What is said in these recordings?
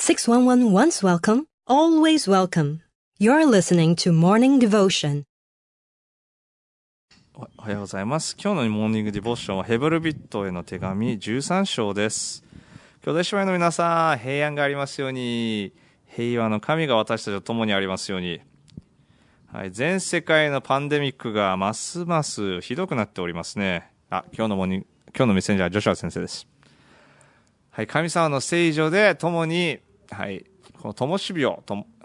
611 once welcome, always welcome. You're listening to Morning Devotion. おはようございます。今日のモーニングディボーションはヘブルビットへの手紙13章です。兄弟姉妹の皆さん、平安がありますように、平和の神が私たちと共にありますように。はい、全世界のパンデミックがますますひどくなっておりますね。今日のメッセンジャージョシュア先生です。はい、神様の聖女で共に、はい、この灯火を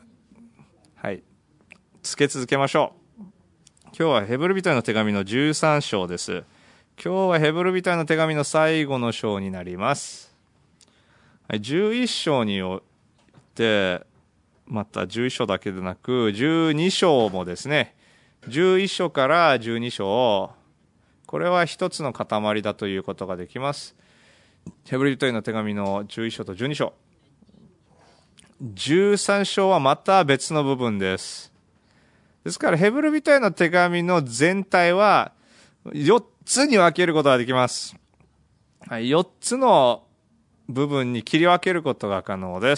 つけ続けましょう。今日はヘブル人への手紙の13章です。今日はヘブル人への手紙の最後の章になります。はい、11章によってまた11章だけでなく12章もですね、11章から12章、これは一つの塊だということができます。ヘブル人への手紙の11章と12章、13章はまた別の部分です。ですからヘブル人への手紙の全体は4つに分けることができます。4つの部分に切り分けることが可能です。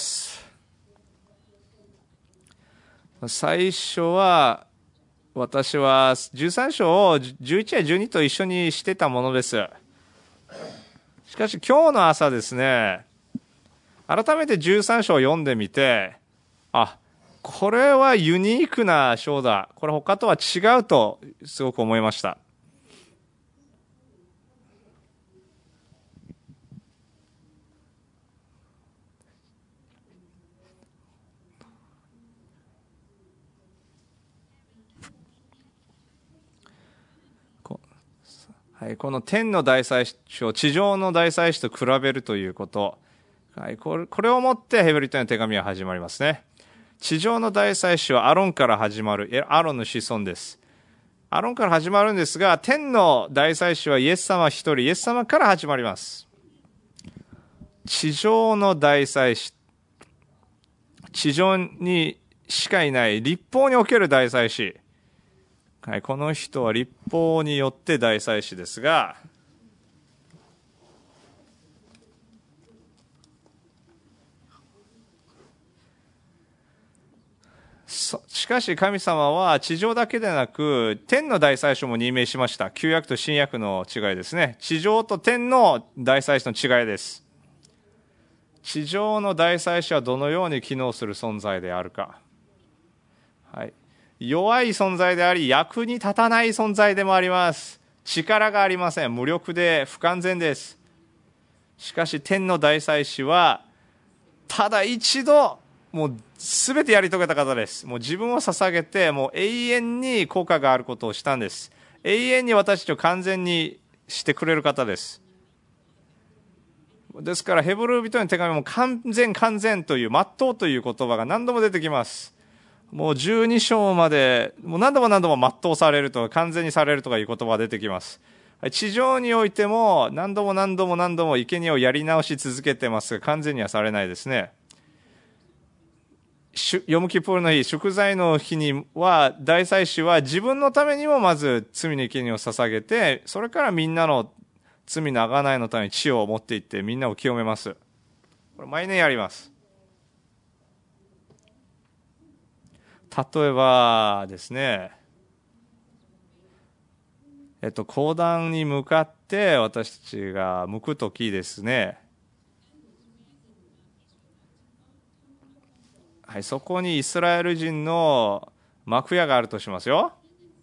最初は私は13章を11や12と一緒にしてたものです。しかし今日の朝ですね、改めて13章を読んでみて、これはユニークな章だ、これ他とは違うとすごく思いました。この天の大祭司を地上の大祭司と比べるということ、これをもってヘブル人への手紙は始まりますね。地上の大祭司はアロンから始まる、アロンの子孫です。アロンから始まるんですが、天の大祭司はイエス様一人、イエス様から始まります。地上の大祭司、地上にしかいない立法における大祭司、この人は立法によって大祭司ですが、しかし神様は地上だけでなく天の大祭司も任命しました。旧約と新約の違いですね。地上と天の大祭司の違いです。地上の大祭司はどのように機能する存在であるか、弱い存在であり役に立たない存在でもあります。力がありません。無力で不完全です。しかし天の大祭司はただ一度もう全てやり遂げた方です。もう自分を捧げてもう永遠に効果があることをしたんです。永遠に私たちを完全にしてくれる方です。ですからヘブル人の手紙も完全という全うという言葉が何度も出てきます。もう12章までもう何度も全うされるとか完全にされるとかいう言葉が出てきます。地上においても何度も生贄をやり直し続けてますが完全にはされないですね。ヨムキプールの日、贖罪の日には大祭司は自分のためにもまず罪の生贄を捧げて、それからみんなの罪の贖いのために血を持っていってみんなを清めます。これ毎年やります。例えばですね、講談に向かって私たちが向くときですね、そこにイスラエル人の幕屋があるとしますよ。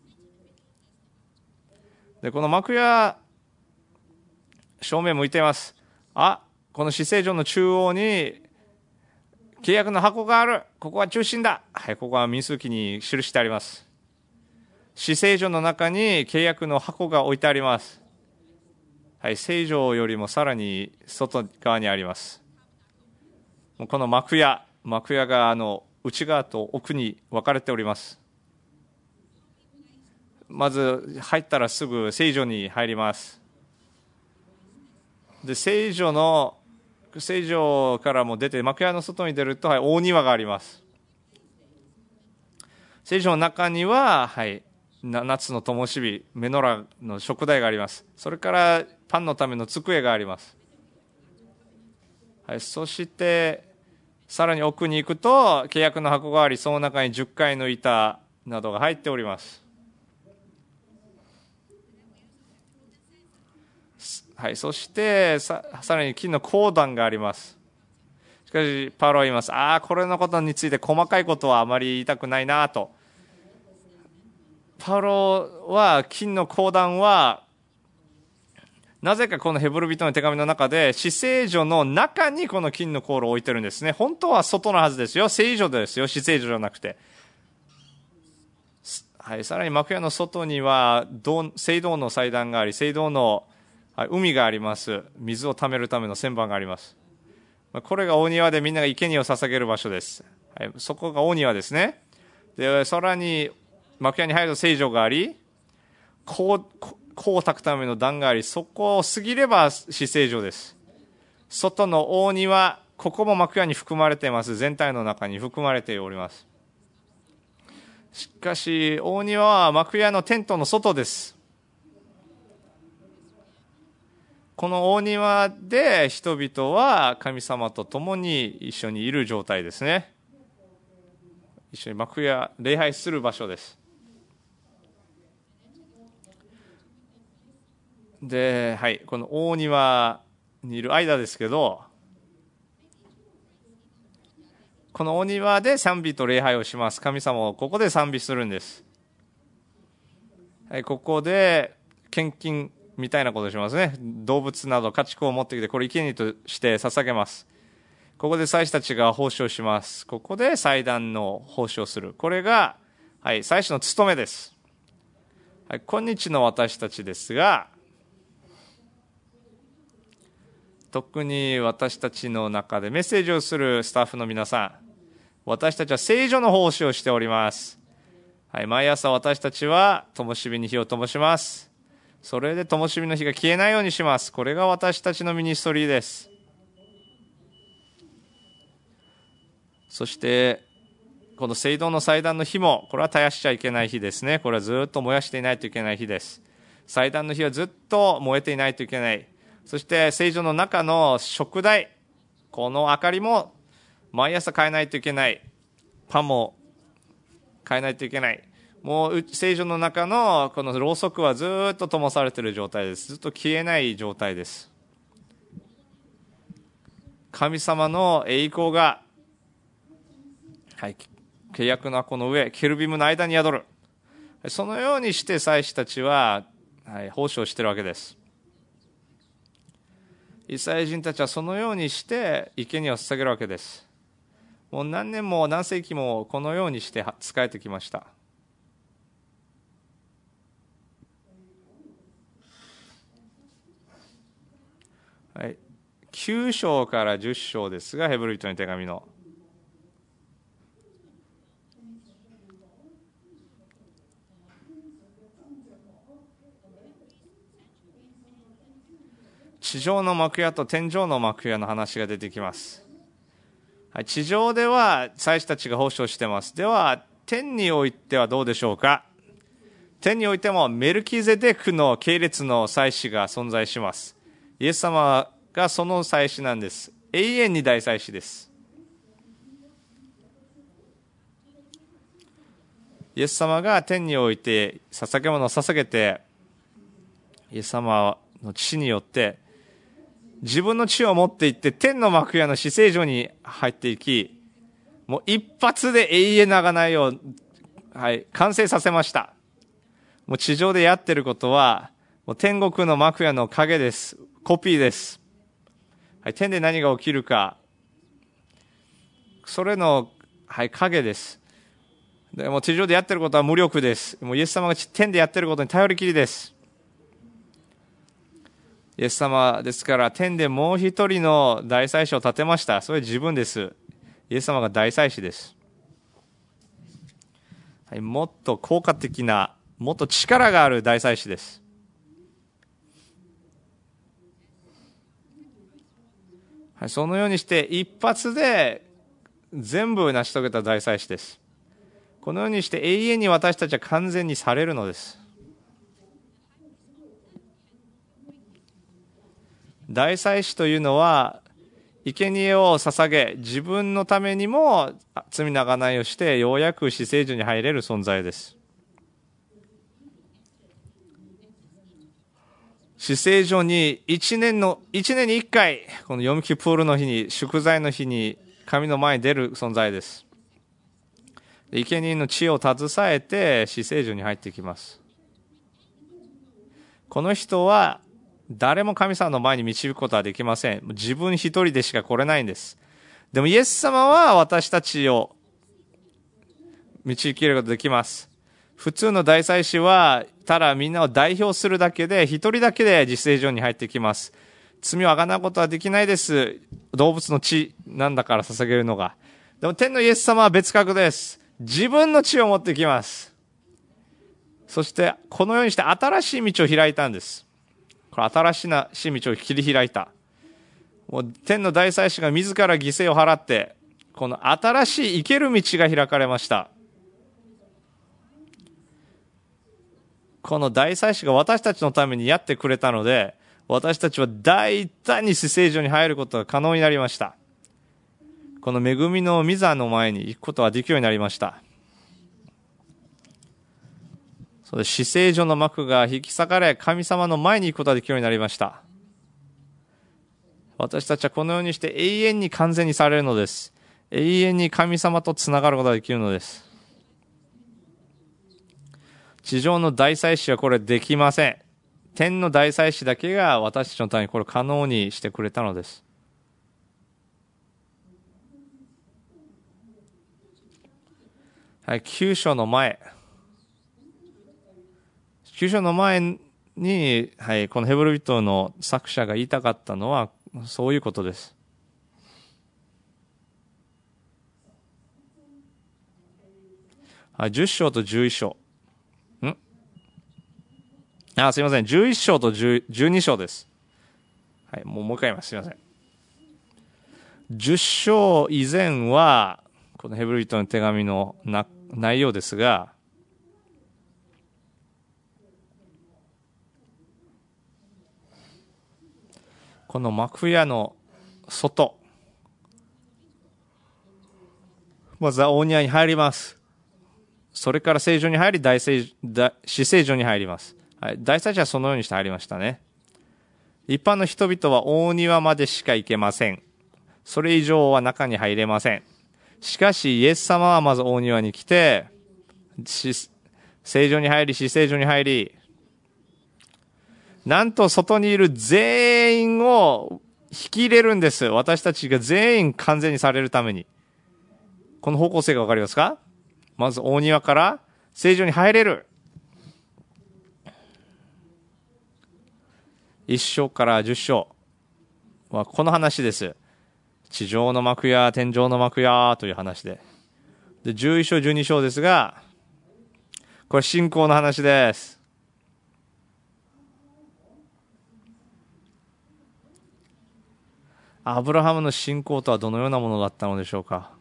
でこの幕屋正面向いています。この至聖所の中央に契約の箱がある。ここは中心だ。ここは民数記に記してあります。至聖所の中に契約の箱が置いてあります。聖所よりもさらに外側にあります。この幕屋が内側と奥に分かれております。まず入ったらすぐ聖所に入ります。で聖所からも出て幕屋の外に出ると、大庭があります。聖所の中には、夏の灯火、メノラの食台があります。それからパンのための机があります。そしてさらに奥に行くと契約の箱があり、その中に10階の板などが入っております。はい、そしてさらに金の鉱壇があります。しかしパウロは言います。これのことについて細かいことはあまり言いたくないなと。パウロは金の鉱壇はなぜかこのヘブル人の手紙の中で至聖所の中にこの金の香炉を置いてるんですね。本当は外のはずですよ。聖所ですよ。至聖所じゃなくて。はい、さらに幕屋の外には聖堂の祭壇があり、聖堂の海があります。水を溜めるための旋盤があります。これが大庭でみんなが生贄を捧げる場所です。はい、そこが大庭ですね。で、さらに幕屋に入ると聖所があり、香を焚くための壇があり、そこを過ぎれば至聖所です。外の大庭、ここも幕屋に含まれています。全体の中に含まれております。しかし大庭は幕屋のテントの外です。この大庭で人々は神様と共に一緒にいる状態ですね。一緒に幕屋礼拝する場所です。で、はい、この大庭にいる間ですけど、この大庭で賛美と礼拝をします。神様をここで賛美するんです。はい、ここで献金みたいなことをしますね。動物など家畜を持ってきて、これ生贄として捧げます。ここで祭司たちが奉仕をします。ここで祭壇の奉仕をする。これが、はい、祭司の務めです。はい、今日の私たちですが、特に私たちの中でメッセージをするスタッフの皆さん、私たちは聖所の奉仕をしております。はい、毎朝私たちは灯火に火を灯します。それで灯火の火が消えないようにします。これが私たちのミニストリーです。そしてこの聖堂の祭壇の火も、これは絶やしちゃいけない火ですね。これはずっと燃やしていないといけない火です。祭壇の火はずっと燃えていないといけない。そして聖所の中の食台、この明かりも毎朝変えないといけない。パンも変えないといけない。もう聖所の中のこのろうそくはずっと灯されている状態です。ずっと消えない状態です。神様の栄光が、はい、契約のこの上、ケルビムの間に宿る。そのようにして祭司たちは、はい、奉仕をしているわけです。イスラエル人たちはそのようにして生贄を捧げるわけです。もう何年も何世紀もこのようにして仕えてきました。はい、9章から10章ですが、ヘブル人の手紙の地上の幕屋と天上の幕屋の話が出てきます。はい、地上では祭司たちが奉仕をしています。では天においてはどうでしょうか。天においてもメルキゼデクの系列の祭司が存在します。イエス様がその祭司なんです。永遠に大祭司です。イエス様が天において捧げ物を捧げて、イエス様の血によって自分の血を持って行って天の幕屋の至聖所に入っていき、もう一発で永遠な贖いを、はい、完成させました。もう地上でやってることはもう天国の幕屋の影です。コピーです。はい、天で何が起きるか、それの、はい、影です。でも地上でやってることは無力です。もうイエス様が天でやってることに頼りきりです。イエス様ですから天でもう一人の大祭司を立てました。それは自分です。イエス様が大祭司です。はい、もっと効果的な、もっと力がある大祭司です。はい、そのようにして一発で全部成し遂げた大祭司です。このようにして永遠に私たちは完全にされるのです。大祭司というのは生贄を捧げ、自分のためにも罪の贖いをして、ようやく死聖所に入れる存在です。死聖所に1年に1回、このヨムキプールの日に、贖罪の日に、神の前に出る存在です。生贄の血を携えて死聖所に入ってきます。この人は誰も神様の前に導くことはできません。自分一人でしか来れないんです。でもイエス様は私たちを導けることができます。普通の大祭司はただみんなを代表するだけで、一人だけで死聖所に入ってきます。罪をあがなうことはできないです。動物の血なんだから捧げるのが。でも天のイエス様は別格です。自分の血を持ってきます。そしてこのようにして新しい道を開いたんです。これ新しい道を切り開いた。もう天の大祭司が自ら犠牲を払って、この新しい生ける道が開かれました。この大祭司が私たちのためにやってくれたので、私たちは大胆に死聖所に入ることが可能になりました。この恵みの御座の前に行くことができるようになりました。それで死聖所の幕が引き裂かれ、神様の前に行くことができるようになりました。私たちはこのようにして永遠に完全にされるのです。永遠に神様とつながることができるのです。地上の大祭司はこれできません。天の大祭司だけが私たちのためにこれを可能にしてくれたのです。はい、9章の前に、はい、このヘブル人の作者が言いたかったのはそういうことです。はい、10章と11章。すいません。11章と12章です。はい、もう一回言います。すいません。10章以前は、このヘブル人の手紙の内容ですが、この幕屋の外、まずは大庭に入ります。それから聖所に入り、死聖所に入ります。はい、大祭司はそのようにして入りましたね。一般の人々は大庭までしか行けません。それ以上は中に入れません。しかしイエス様はまず大庭に来て、聖所に入り、死聖所に入り、なんと外にいる全員を引き入れるんです。私たちが全員完全にされるために。この方向性がわかりますか？まず大庭から聖所に入れる。1章から10章はこの話です。地上の幕や天上の幕やという話で。で、11章、12章ですが、これ信仰の話です。アブラハムの信仰とはどのようなものだったのでしょうか。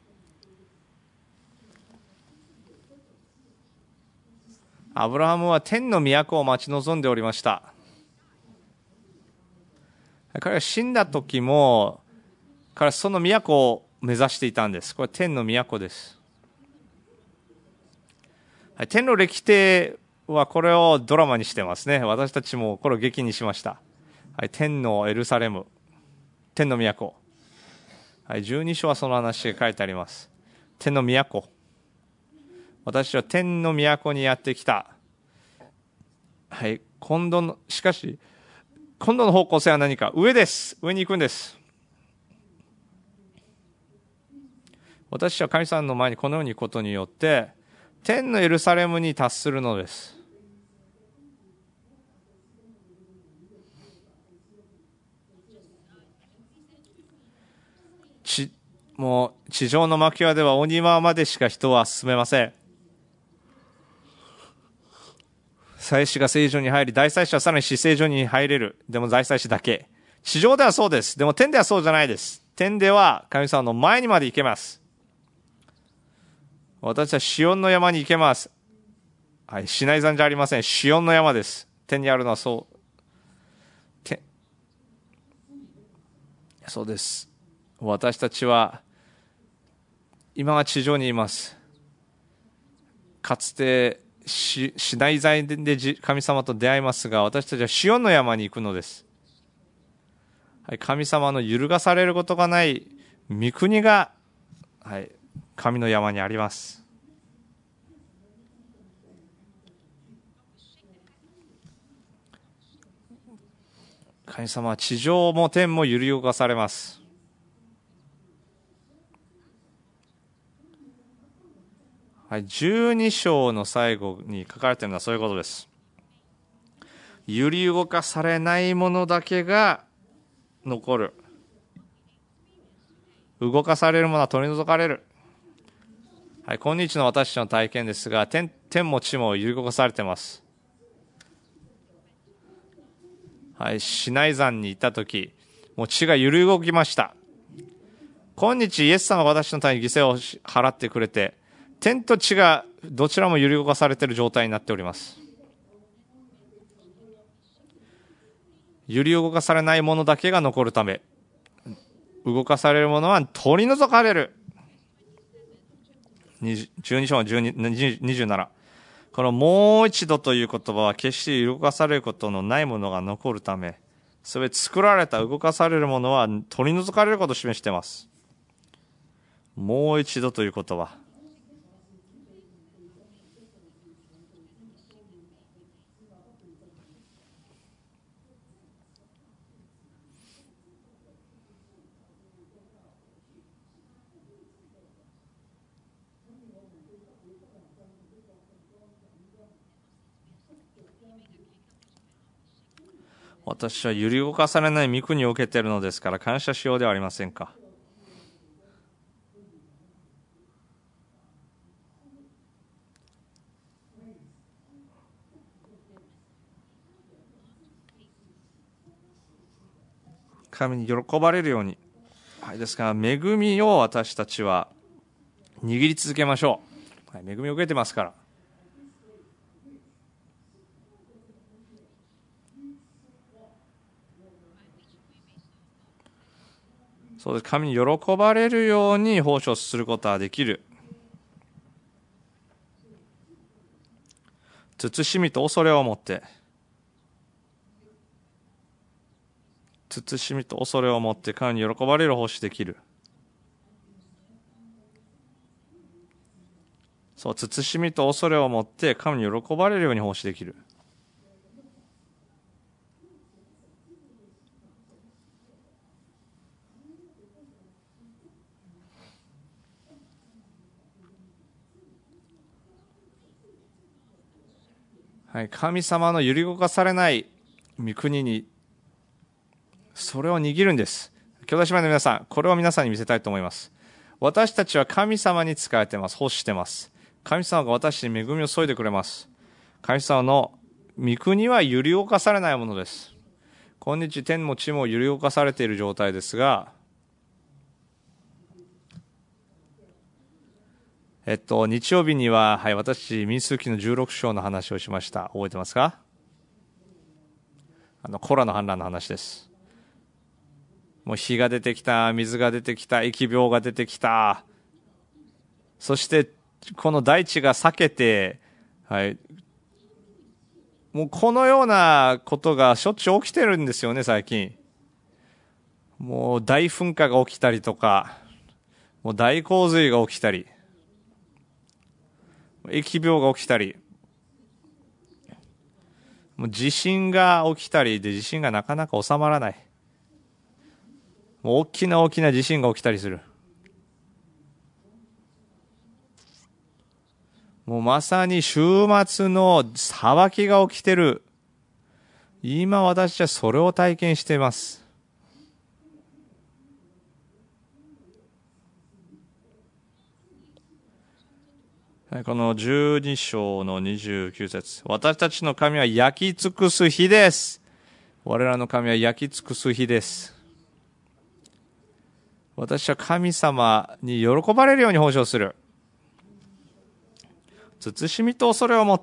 アブラハムは天の都を待ち望んでおりました。彼が死んだ時も、彼はその都を目指していたんです。これ天の都です。はい、天の歴帝はこれをドラマにしてますね。私たちもこれを劇にしました。はい、天のエルサレム、天の都。はい、12章はその話が書いてあります。天の都。私は天の都にやってきた。はい、しかし、今度の方向性は何か？上です。上に行くんです。私は神様の前にこのように行くことによって、天のエルサレムに達するのです。もう地上の幕屋ではお庭までしか人は進めません。祭司が聖所に入り、大祭司はさらに死聖所に入れる。でも大祭司だけ。地上ではそうです。でも天ではそうじゃないです。天では神様の前にまで行けます。私はシオンの山に行けます。はい、シナイ山じゃありません。シオンの山です。天にあるのはそうです。 私たちは今は地上にいます。かつてシナイ山で神様と出会いますが、私たちはシオンの山に行くのです。神様の揺るがされることがない御国が、神の山にあります。神様は地上も天も揺り動かされます。12章の最後に書かれているのはそういうことです。揺り動かされないものだけが残る。動かされるものは取り除かれる。今日の私の体験ですが、天も地も揺り動かされています。シナイ山に行ったとき、もう地が揺り動きました。今日イエス様が私のために犠牲を払ってくれて、天と地がどちらも揺り動かされている状態になっております。揺り動かされないものだけが残るため、動かされるものは取り除かれる。12章の27。このもう一度という言葉は決して動かされることのないものが残るため、それ作られた動かされるものは取り除かれることを示しています。もう一度という言葉。私は揺り動かされない御国を受けているのですから感謝しようではありませんか。神に喜ばれるように、ですから恵みを私たちは握り続けましょう。恵みを受けてますから。そうです。神に喜ばれるように奉仕をすることはできる。慎みと恐れを持って、慎みと恐れを持って神に喜ばれる奉仕できる。そう、慎みと恐れを持って神に喜ばれるように奉仕できる。神様の揺り動かされない御国にそれを握るんです。兄弟姉妹の皆さん、これを皆さんに見せたいと思います。私たちは神様に仕えてます。奉仕してます。神様が私に恵みを注いでくれます。神様の御国は揺り動かされないものです。今日天も地も揺り動かされている状態ですが、日曜日には、私、民数記の16章の話をしました。覚えてますか？コラの反乱の話です。もう火が出てきた、水が出てきた、疫病が出てきた。そして、この大地が裂けて、もうこのようなことがしょっちゅう起きてるんですよね、最近。もう大噴火が起きたりとか、もう大洪水が起きたり、疫病が起きたり、もう地震が起きたりで地震がなかなか収まらない。もう大きな大きな地震が起きたりする。もうまさに週末の騒ぎが起きてる。今私はそれを体験しています。この12章の29節。私たちの神は焼き尽くす日です。我らの神は焼き尽くす日です。私は神様に喜ばれるように奉仕をする。慎みと恐れを持って。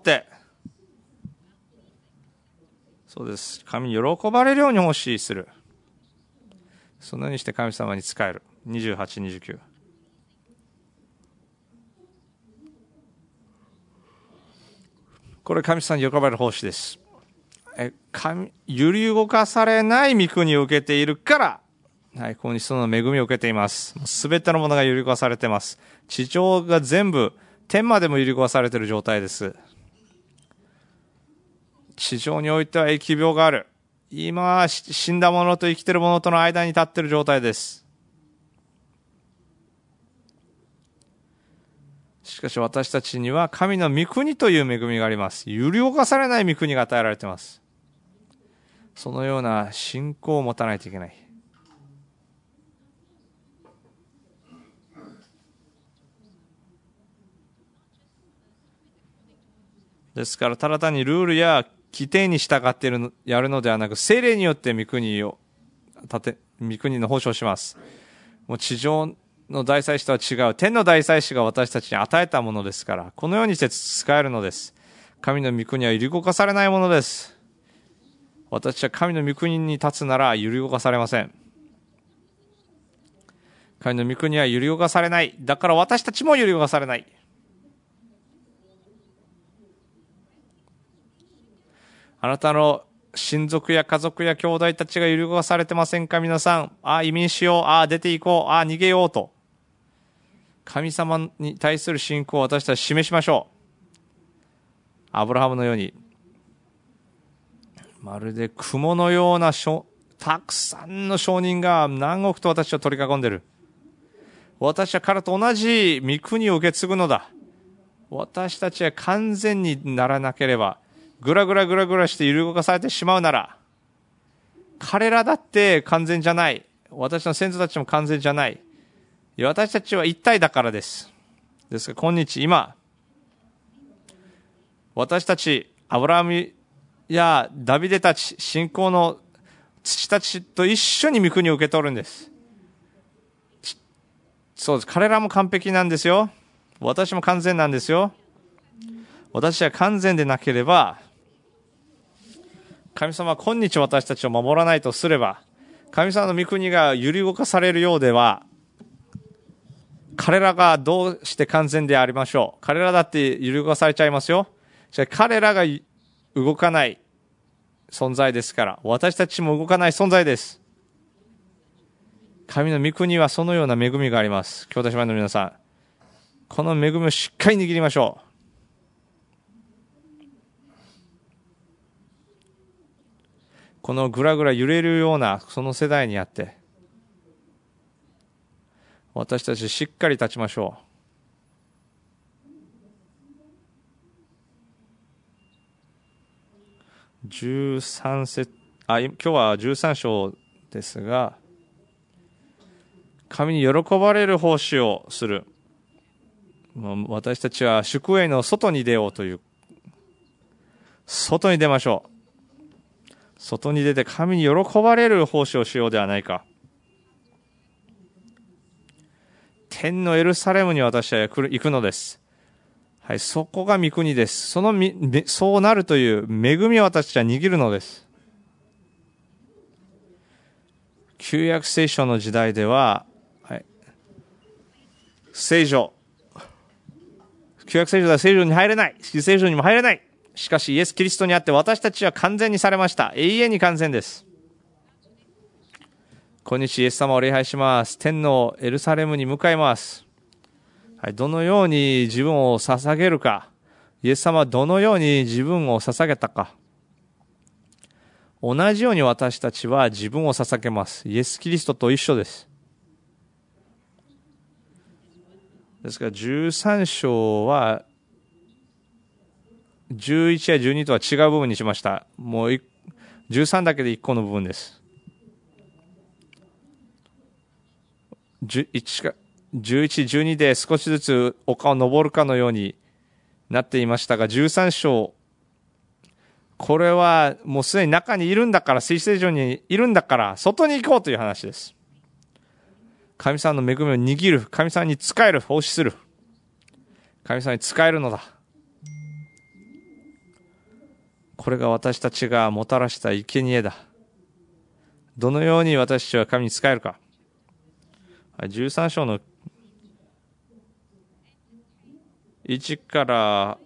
そうです。神に喜ばれるように奉仕する。そのようにして神様に仕える。 28、29。これ神様に喜ばれる奉仕です。揺り動かされない御国を受けているから、はい、ここにその恵みを受けています。すべてのものが揺り動かされています。地上が全部、天までも揺り動かされている状態です。地上においては疫病がある。今は死んだ者と生きている者との間に立っている状態です。しかし私たちには神の御国という恵みがあります。揺り動かされない御国が与えられています。そのような信仰を持たないといけない。ですから、ただ単にルールや規定に従ってやるのではなく、聖霊によって御国の奉仕をします。もう地上の大祭司とは違う、天の大祭司が私たちに与えたものですから、このようにして使えるのです。神の御国は揺り動かされないものです。私は神の御国に立つなら揺り動かされません。神の御国は揺り動かされない。だから私たちも揺り動かされない。あなたの親族や家族や兄弟たちが揺り動かされてませんか？皆さん、移民しよう、出て行こう、逃げようと。神様に対する信仰を私たち示しましょう。アブラハムのように。まるで雲のようなたくさんの証人が何億と私を取り囲んでいる。私は彼と同じ御国を受け継ぐのだ。私たちは完全にならなければ、ぐらぐらして揺り動かされてしまうなら、彼らだって完全じゃない。私の先祖たちも完全じゃない。私たちは一体だからです。ですから今日今、私たち、アブラハムやダビデたち、信仰の父たちと一緒に御国を受け取るんです。そうです。彼らも完璧なんですよ。私も完全なんですよ。私は完全でなければ、神様は今日私たちを守らないとすれば、神様の御国が揺り動かされるようでは、彼らがどうして完全でありましょう。彼らだって揺り動かされちゃいますよ。じゃあ彼らが動かない存在ですから、私たちも動かない存在です。神の御国はそのような恵みがあります。兄弟姉妹の皆さん、この恵みをしっかり握りましょう。このぐらぐら揺れるようなその世代にあって、私たちしっかり立ちましょう。13節、今日は13章ですが、神に喜ばれる奉仕をする。私たちは宿営の外に出ようという。外に出ましょう。外に出て神に喜ばれる奉仕をしようではないか。天のエルサレムに私は行くのです。はい、そこが御国です。そうなるという恵みを私たちは握るのです。旧約聖書の時代では、旧約聖書では聖書に入れない。新聖書にも入れない。しかしイエス・キリストにあって私たちは完全にされました。永遠に完全です。今日イエス様を礼拝します。天のエルサレムに向かいます。はい、どのように自分を捧げるか。イエス様はどのように自分を捧げたか。同じように私たちは自分を捧げます。イエス・キリストと一緒です。ですから13章は11や12とは違う部分にしました。もう13だけで1個の部分です。11、12で少しずつ丘を登るかのようになっていましたが、13章、これはもうすでに中にいるんだから、聖書にいるんだから、外に行こうという話です。神様の恵みを握る、神様に仕える、奉仕する。神様に仕えるのだ。これが私たちがもたらした生贄だ。どのように私たちは神に仕えるか。 13章の1から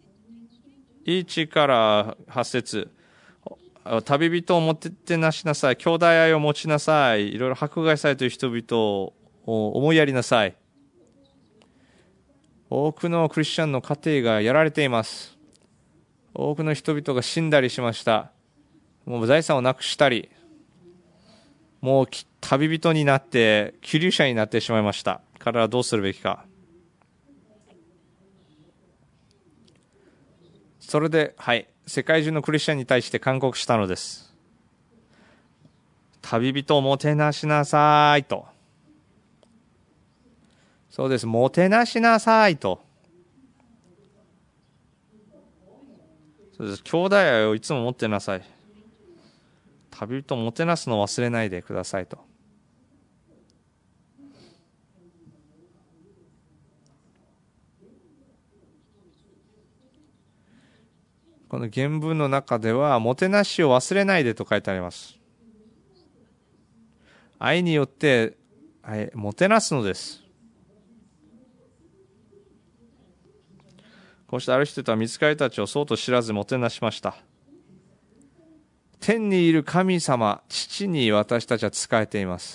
8節、旅人をもてなしなさい、兄弟愛を持ちなさい、いろいろ迫害されている人々を思いやりなさい。多くのクリスチャンの家庭がやられています。多くの人々が死んだりしました。もう財産をなくしたり、もう旅人になって寄留者になってしまいました。彼らはどうするべきか。それで、世界中のクリスチャンに対して勧告したのです。旅人をもてなしなさいと。そうです、もてなしなさいと。そうです、兄弟愛をいつも持ってなさい。旅人をもてなすのを忘れないでくださいと。この原文の中では、もてなしを忘れないでと書いてあります。愛によって、もてなすのです。こうしてある人は御使いたちをそうと知らずもてなしました。天にいる神様、父に私たちは仕えています。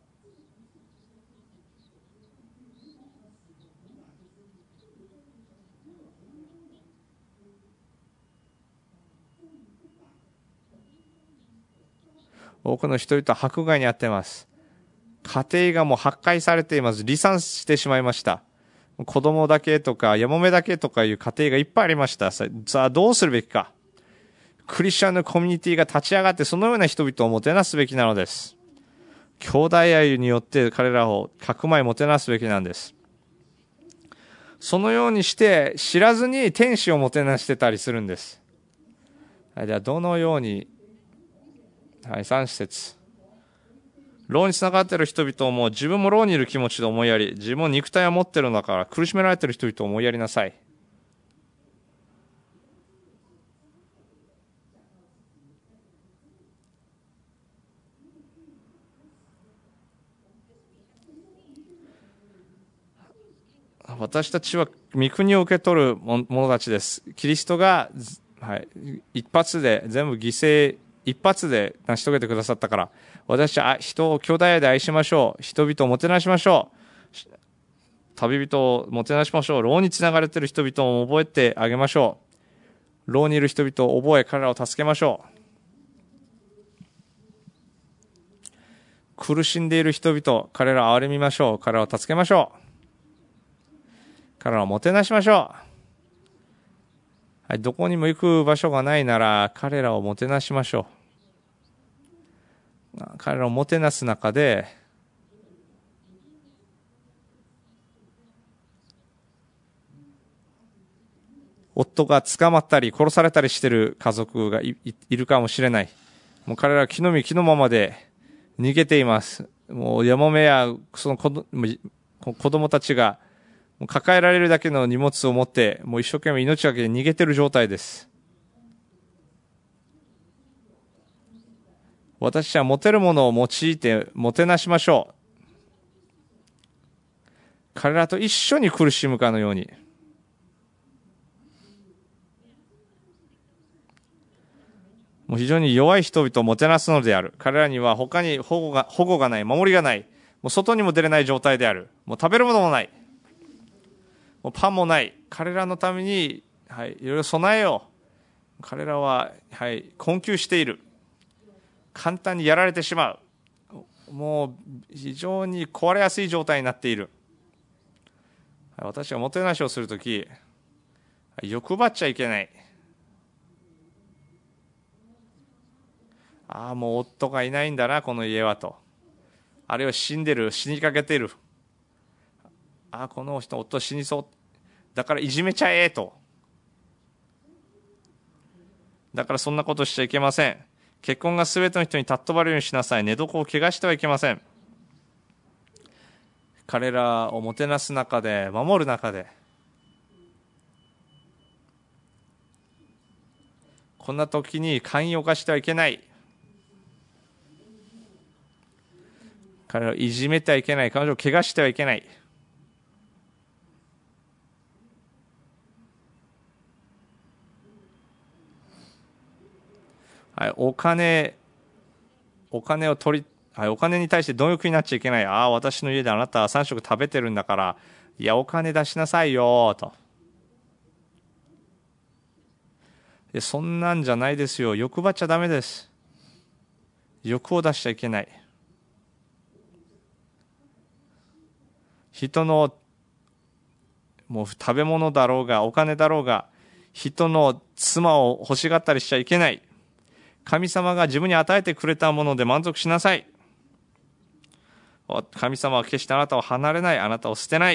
多くの人々は迫害に遭っています。家庭がもう破壊されています。離散してしまいました。子供だけとか、やもめだけとかいう家庭がいっぱいありました。さあ、どうするべきか。クリスチャンのコミュニティが立ち上がって、そのような人々をもてなすべきなのです。兄弟愛によって彼らをかくまいもてなすべきなんです。そのようにして、知らずに天使をもてなしてたりするんです。では、どのように、3節。牢につながっている人々も自分も牢にいる気持ちで思いやり、自分も肉体を持っているのだから苦しめられている人々を思いやりなさい。私たちは御国を受け取る者たちです。キリストが、一発で全部犠牲一発で成し遂げてくださったから、私は人を兄弟で愛しましょう。人々をもてなしましょう。旅人をもてなしましょう。牢につながれている人々を覚えてあげましょう。牢にいる人々を覚え、彼らを助けましょう。苦しんでいる人々、彼らを憐れみましょう。彼らを助けましょう。彼らをもてなしましょう。どこにも行く場所がないなら、彼らをもてなしましょう。彼らをもてなす中で、夫が捕まったり殺されたりしている家族が いるかもしれない。もう彼らは気の身気のままで逃げています。もうやもめやその子供たちが抱えられるだけの荷物を持って、もう一生懸命命がけで逃げている状態です。私は持てるものを用いてもてなしましょう。彼らと一緒に苦しむかのように。もう非常に弱い人々をもてなすのである。彼らには他に保護がない、守りがない。もう外にも出れない状態である。もう食べるものもない。もうパンもない。彼らのために、いろいろ備えよう。彼らは、困窮している。簡単にやられてしまう。もう非常に壊れやすい状態になっている。私がもてなしをするとき、欲張っちゃいけない。もう夫がいないんだな、この家はと。あるいは死にかけている。この人、夫死にそう。だからいじめちゃえと。だからそんなことしちゃいけません。結婚がすべての人に尊ばれるようにしなさい。寝床を怪我してはいけません。彼らをもてなす中で、守る中で、こんな時に寛容化してはいけない。 彼らをいじめてはいけない。彼女を怪我してはいけない。はい、お金をはい、お金に対して貪欲になっちゃいけない。ああ、私の家であなたは3食食べてるんだから、いや、お金出しなさいよ、と。そんなんじゃないですよ。欲張っちゃダメです。欲を出しちゃいけない。人のもう食べ物だろうがお金だろうが人の妻を欲しがったりしちゃいけない。神様が自分に与えてくれたもので満足しなさい。神様は決してあなたを離れない。あなたを捨てない。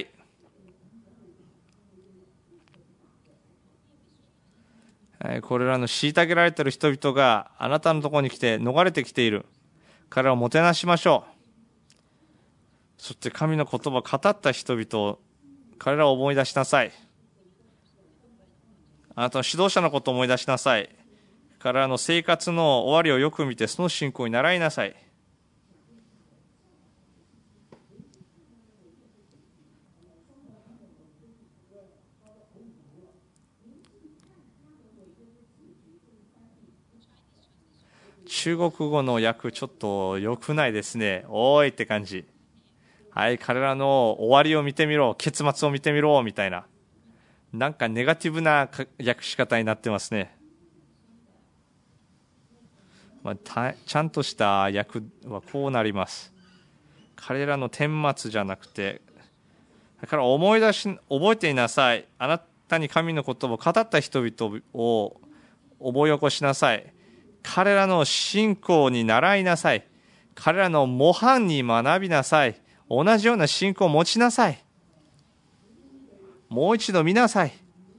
これらの虐げられている人々があなたのところに来て逃れてきている。彼らをもてなしましょう。そして神の言葉を語った人々、彼らを思い出しなさい。あなたの指導者のことを思い出しなさい。彼らの生活の終わりをよく見て、その信仰に習いなさい。中国語の訳ちょっと良くないですね。おーいって感じ。はい、彼らの終わりを見てみろ、結末を見てみろみたいな、なんかネガティブな訳し方になってますね。ちゃんとした訳はこうなります。彼らの顛末じゃなくて、だから覚えていなさい。あなたに神の言葉を語った人々を覚え起こしなさい。彼らの信仰に習いなさい。彼らの模範に学びなさい。同じような信仰を持ちなさい。もう一度見なさい。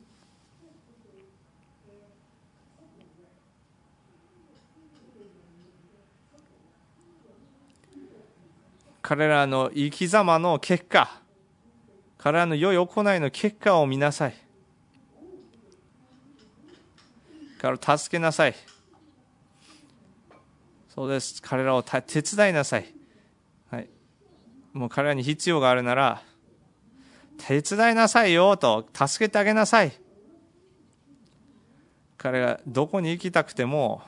彼らの生き様の結果、彼らの良い行いの結果を見なさい。彼らを助けなさい。そうです。彼らを手伝いなさい。はい。もう彼らに必要があるなら、手伝いなさいよと、助けてあげなさい。彼がどこに行きたくても、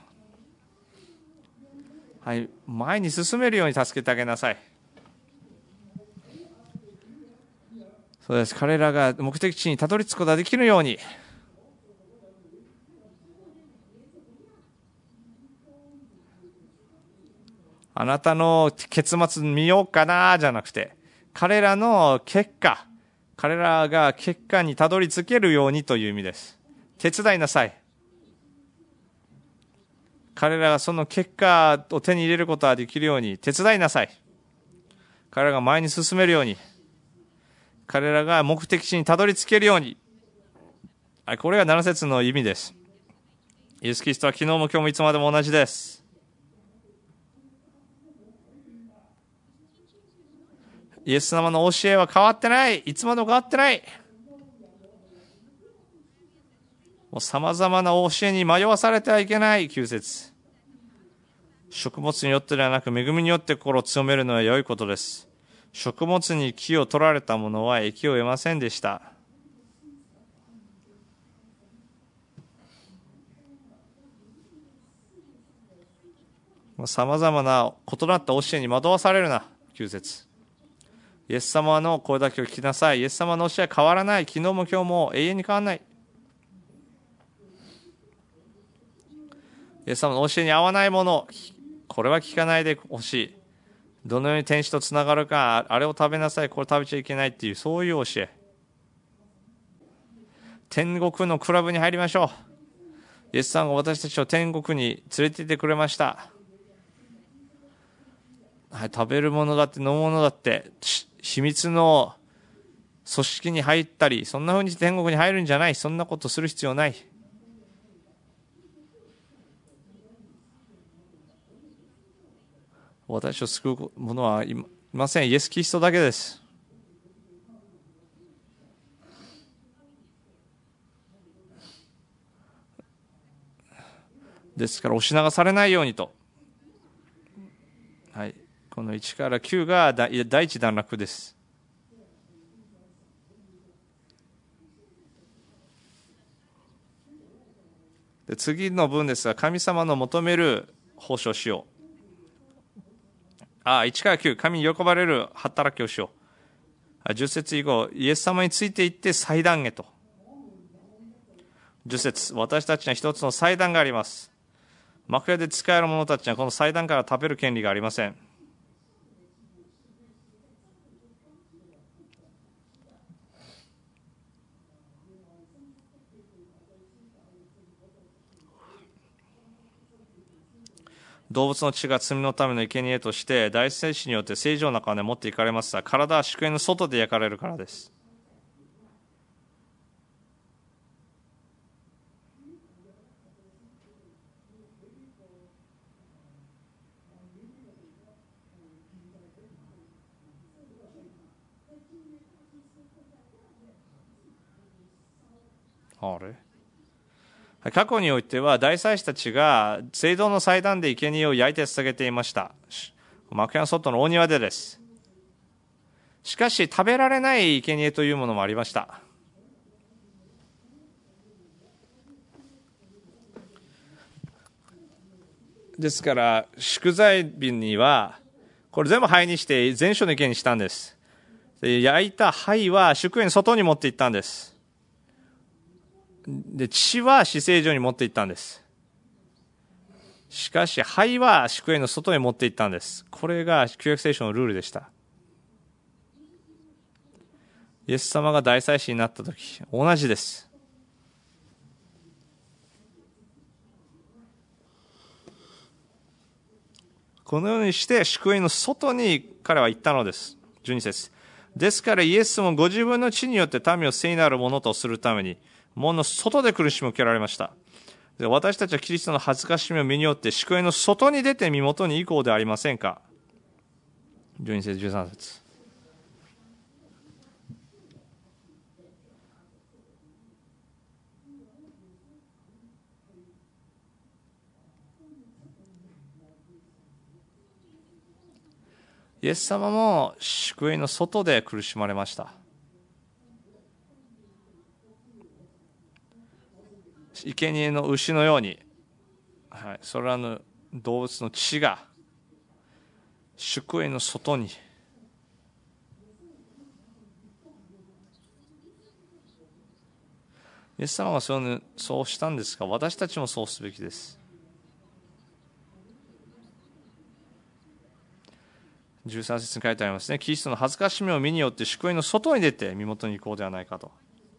はい、前に進めるように助けてあげなさい。そうです。彼らが目的地にたどり着くことができるように、あなたの結末見ようかなじゃなくて、彼らの結果、彼らが結果にたどり着けるようにという意味です。手伝いなさい。彼らがその結果を手に入れることができるように手伝いなさい。彼らが前に進めるように、彼らが目的地にたどり着けるように。これが7節の意味です。イエス・キリストは昨日も今日もいつまでも同じです。イエス様の教えは変わってない。いつまでも変わってない。もう様々な教えに迷わされてはいけない。9節。食物によってではなく恵みによって心を強めるのは良いことです。食物に気を取られた者は益を得ませんでした。様々な異なった教えに惑わされるな。9節。イエス様の声だけを聞きなさい。イエス様の教えは変わらない。昨日も今日も永遠に変わらない。イエス様の教えに合わないもの、これは聞かないでほしい。どのように天使とつながるか、あれを食べなさい、これ食べちゃいけないっていう、そういう教え。天国のクラブに入りましょう。イエス様が私たちを天国に連れて行ってくれました。はい、食べるものだって飲むものだって秘密の組織に入ったり、そんな風に天国に入るんじゃない。そんなことする必要ない。私を救うものはいません。イエス・キリストだけです。ですから押し流されないようにと、はい、このの1から9が第一段落です。で次の文ですが、神様の求める奉仕をしよう。1から9、神に喜ばれる働きをしよう。10節以降、イエス様についていって祭壇へと。10節、私たちには一つの祭壇があります。幕屋で使える者たちにはこの祭壇から食べる権利がありません。動物の血が罪のための生贄として大祭司によって聖所の中で持っていかれますが、体は祝宴の外で焼かれるからです。過去においては大祭司たちが聖堂の祭壇で生贄を焼いて捧げていました。幕屋の外の大庭でです。しかし食べられない生贄というものもありました。ですから贖罪日にはこれ全部灰にして全焼の生贄にしたんです。で焼いた灰は祝宴の外に持って行ったんです。で血は至聖所に持って行ったんです。しかし灰は祝宴の外に持って行ったんです。これが旧約聖書のルールでした。イエス様が大祭司になった時同じです。このようにして祝宴の外に彼は行ったのです。12節、ですからイエスもご自分の血によって民を聖なるものとするために門の外で苦しみを受けられました。で私たちはキリストの恥ずかしみを身によって祝宴の外に出て身元に行こうではありませんか。12節13節、イエス様も祝宴の外で苦しまれました。生贄の牛のように、それらの動物の血が祝宴の外に、イエス様がそうしたんですが、私たちもそうすべきです。13節に書いてありますね。キリストの恥ずかしみを身によって祝宴の外に出て身元に行こうではないかと。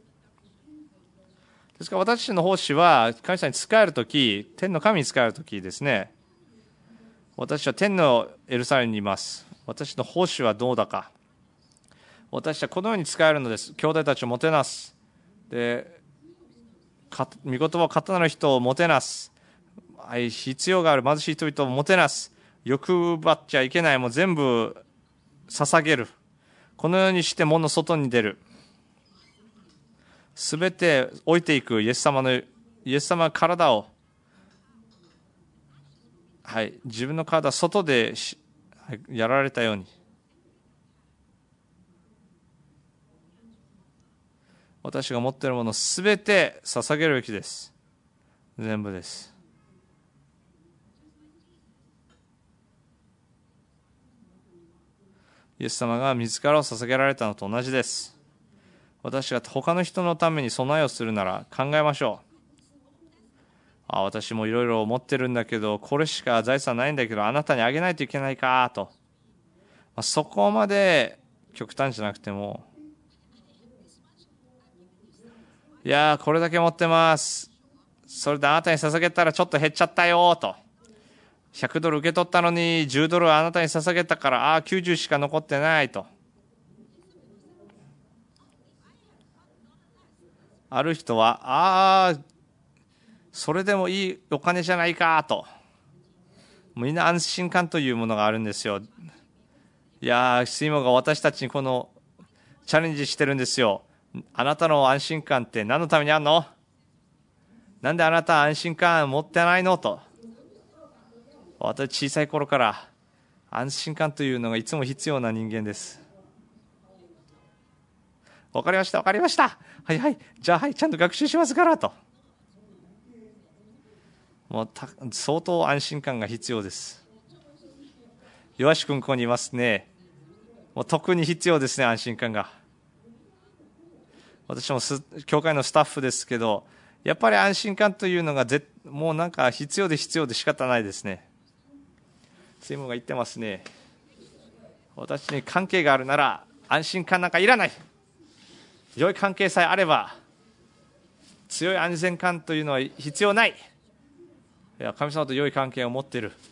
ですから私たちの奉仕は神様に仕えるとき、天の神に仕えるときですね、私は天のエルサレムにいます。私の奉仕はどうだか。私はこのように仕えるのです。兄弟たちをもてなす。で、御言葉を語る人をもてなす。必要がある貧しい人々をもてなす。欲張っちゃいけない。もう全部捧げる。このようにして門の外に出る。すべて置いていくイエス様の体を、自分の体外でやられたように、私が持っているものすべて捧げるべきです。全部です。イエス様が自らを捧げられたのと同じです。私が他の人のために備えをするなら考えましょう。私もいろいろ持ってるんだけど、これしか財産ないんだけど、あなたにあげないといけないかと。そこまで極端じゃなくても、いやこれだけ持ってます。それであなたに捧げたらちょっと減っちゃったよと。100ドル受け取ったのに10ドルあなたに捧げたから90しか残ってないと。ある人はそれでもいいお金じゃないかと。みんな安心感というものがあるんですよ。いや水門が私たちにこのチャレンジしてるんですよ。あなたの安心感って何のためにあるの？なんであなた安心感持ってないのと。私小さい頃から安心感というのがいつも必要な人間です。わかりました、わかりました。はいはい。じゃあはい、ちゃんと学習しますからと。もう相当安心感が必要です。ヨアシ君ここにいますね。もう特に必要ですね、安心感が。私も教会のスタッフですけど、やっぱり安心感というのがもうなんか必要で仕方ないですね。専務が言ってますね。私に関係があるなら安心感なんかいらない。良い関係さえあれば強い安全感というのは必要ない。いや、神様と良い関係を持っている。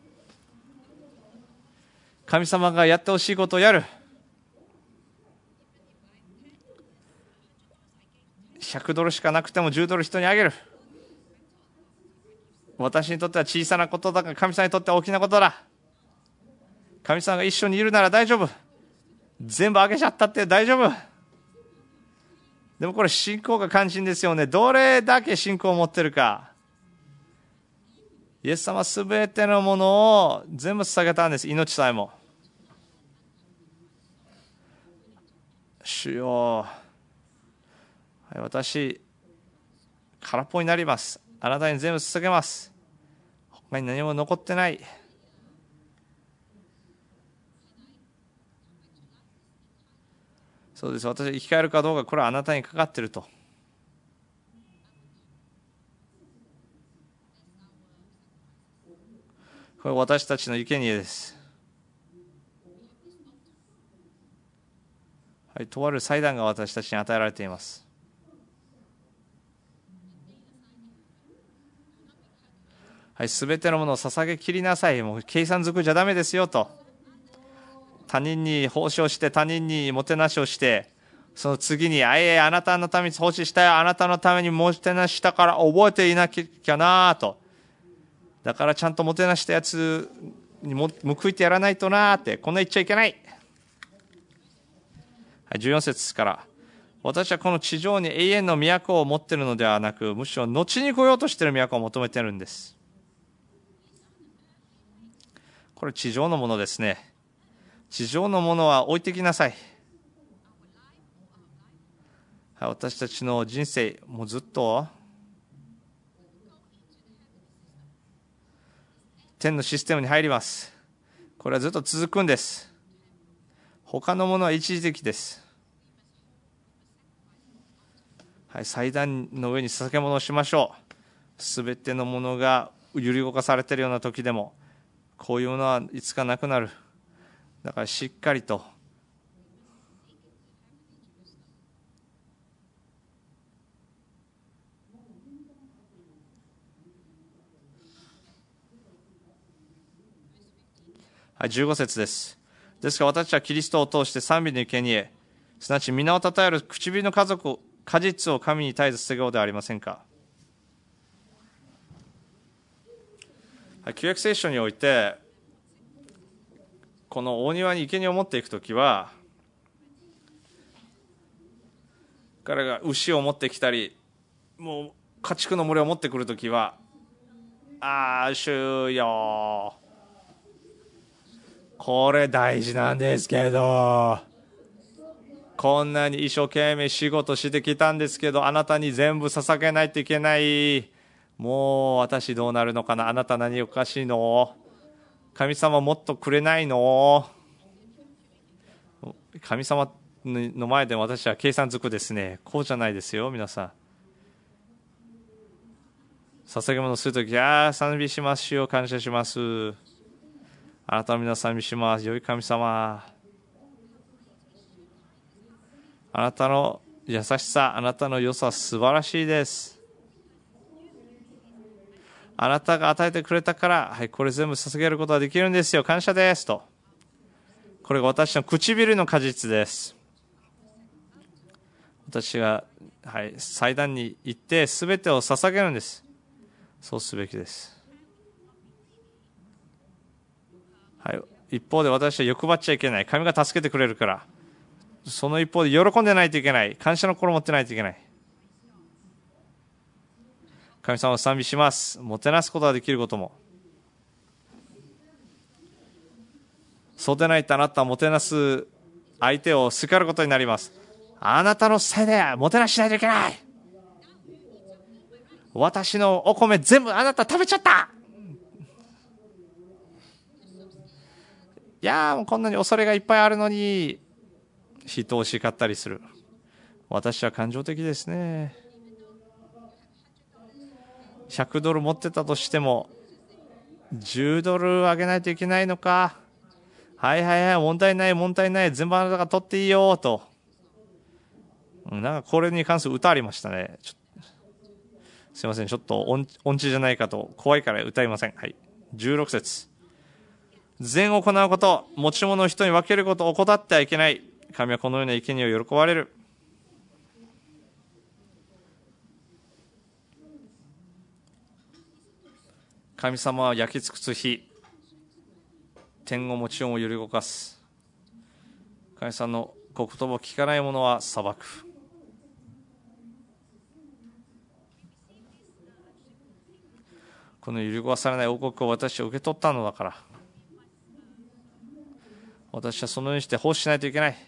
神様がやってほしいことをやる。$100しかなくても$10人にあげる。私にとっては小さなことだが神様にとっては大きなことだ。神様が一緒にいるなら大丈夫。全部あげちゃったって大丈夫。でもこれ信仰が肝心ですよね。どれだけ信仰を持ってるか。イエス様はすべてのものを全部捧げたんです。命さえも。主よ、私空っぽになります。あなたに全部捧げます。他に何も残ってない。そうです。私が生き返るかどうか、これはあなたにかかっていると。これは私たちの生贄です。はい、とある祭壇が私たちに与えられています。はい、すべてのものを捧げきりなさい。もう計算づくじゃダメですよと。他人に奉仕をして、他人にもてなしをして、その次に、あなたのために奉仕したよ、あなたのためにもてなしたから覚えていなきゃなと。だからちゃんともてなしたやつに報いてやらないとなって、こんな言っちゃいけない。はい、14節から。私はこの地上に永遠の都を持っているのではなく、むしろ後に来ようとしている都を求めているんです。これ地上のものですね。地上のものは置いてきなさい。私たちの人生、もうずっと天のシステムに入ります。これはずっと続くんです。他のものは一時的です。はい、祭壇の上に捧げ物をしましょう。すべてのものが揺り動かされているような時でも、こういうものはいつかなくなる。だからしっかりとはい、15節です。ですから私はキリストを通して賛美の生贄、すなわち皆をたたえる唇の果実を神に絶えず捧げようではありませんか。はい、旧約聖書において、この大庭に生贄を持っていくときは、彼が牛を持ってきたり、もう家畜の群れを持ってくるときは、主よ、これ大事なんですけど、こんなに一生懸命仕事してきたんですけど、あなたに全部捧げないといけない。もう私どうなるのかな。あなた何おかしいの。神様もっとくれないの。神様の前で私は計算づくですね。こうじゃないですよ、皆さん。捧げ物するとき、賛美しますよ、感謝します。あなたの皆さん賛美します。良い神様。あなたの優しさ、あなたの良さ、素晴らしいです。あなたが与えてくれたから、はい、これ全部捧げることができるんですよ。感謝です。と。これが私の唇の果実です。私が、はい、祭壇に行って全てを捧げるんです。そうすべきです。はい、一方で私は欲張っちゃいけない。神が助けてくれるから。その一方で喜んでないといけない。感謝の心を持ってないといけない。神様を賛美します。もてなすことができることも。 そうでないとあなたはもてなす相手を叱ることになります。あなたのせいでもてなしないといけない。私のお米全部あなた食べちゃった。いやもうこんなに恐れがいっぱいあるのに人を叱ったりする。私は感情的ですね。$100持ってたとしても$10あげないといけないのか。はいはいはい、問題ない問題ない、全部あなたが取っていいよと。なんかこれに関する歌ありましたね。すいません、ちょっと音痴じゃないかと怖いから歌いません。はい、16節。善を行うこと、持ち物を人に分けることを怠ってはいけない。神はこのような生贄を喜ばれる。神様は焼き尽くす日、天をも地をも揺り動かす。神様のご言葉を聞かない者は裁く。この揺り動かされない王国を私は受け取ったのだから、私はそのようにして奉仕しないといけない。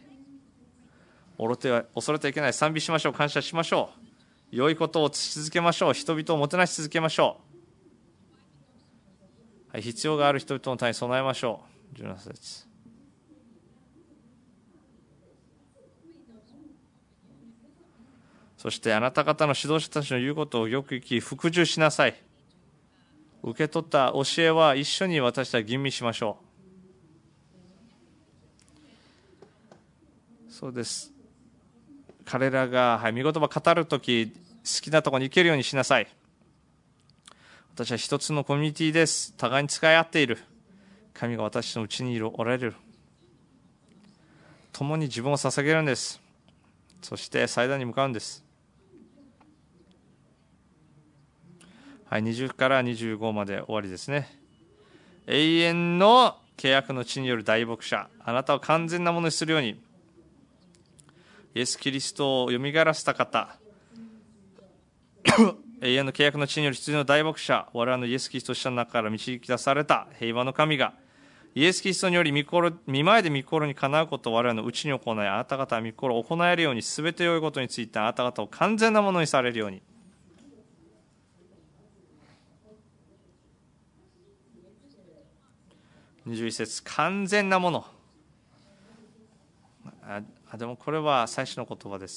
恐れてはいけない。賛美しましょう。感謝しましょう。良いことをし続けましょう。人々をもてなし続けましょう。はい、必要がある人々のために備えましょう。17節。そしてあなた方の指導者たちの言うことをよく聞き服従しなさい。受け取った教えは一緒に私たち吟味しましょう。そうです。彼らが、御言葉語るとき、好きなところに行けるようにしなさい。私は一つのコミュニティです。互いに使い合っている。神が私のうちにおられる。共に自分を捧げるんです。そして祭壇に向かうんです。はい、20から25まで終わりですね。永遠の契約の地による大牧者、あなたを完全なものにするように、イエス・キリストをよみがえらせた方、永遠の契約の地による羊の大牧者、我々のイエス・キリストの中から導き出された平和の神が、イエス・キリストにより御前で御心にかなうことを我々のうちに行い、あなた方は御心を行えるように、すべて良いことについてあなた方を完全なものにされるように。21節、完全なもの。でもこれは最初の言葉です。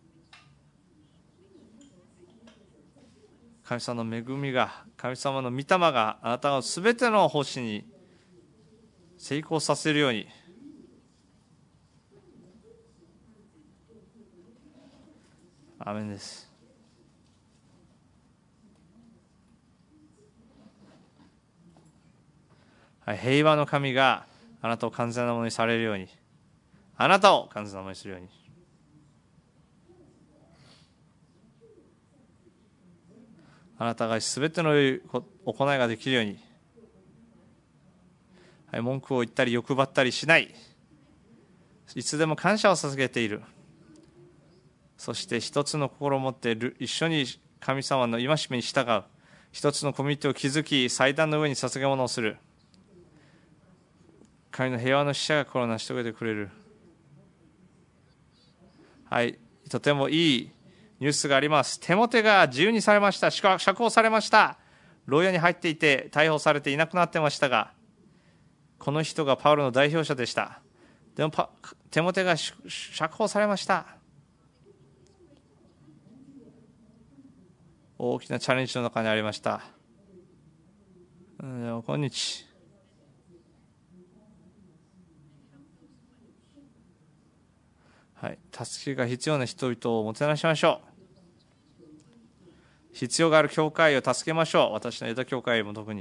神様の恵みが、神様の御霊があなたのすべての奉仕に成功させるように。アーメンです。はい、平和の神があなたを完全なものにされるように、あなたを完全なものにするように。あなたがすべての行いができるように、はい、文句を言ったり欲張ったりしない、いつでも感謝を捧げている。そして一つの心を持って一緒に神様の戒めに従う、一つのコミュニティを築き、祭壇の上に捧げ物をする。神の平和の使者がこれを成し遂げてくれる。はい、とてもいいニュースがあります。テモテが自由にされました。釈放されました。牢屋に入っていて逮捕されていなくなってましたが、この人がパウロの代表者でした。でもテモテが釈放されました。大きなチャレンジの中にありました。今日はい、助けが必要な人々をもてなしましょう。必要がある教会を助けましょう。私の枝教会も特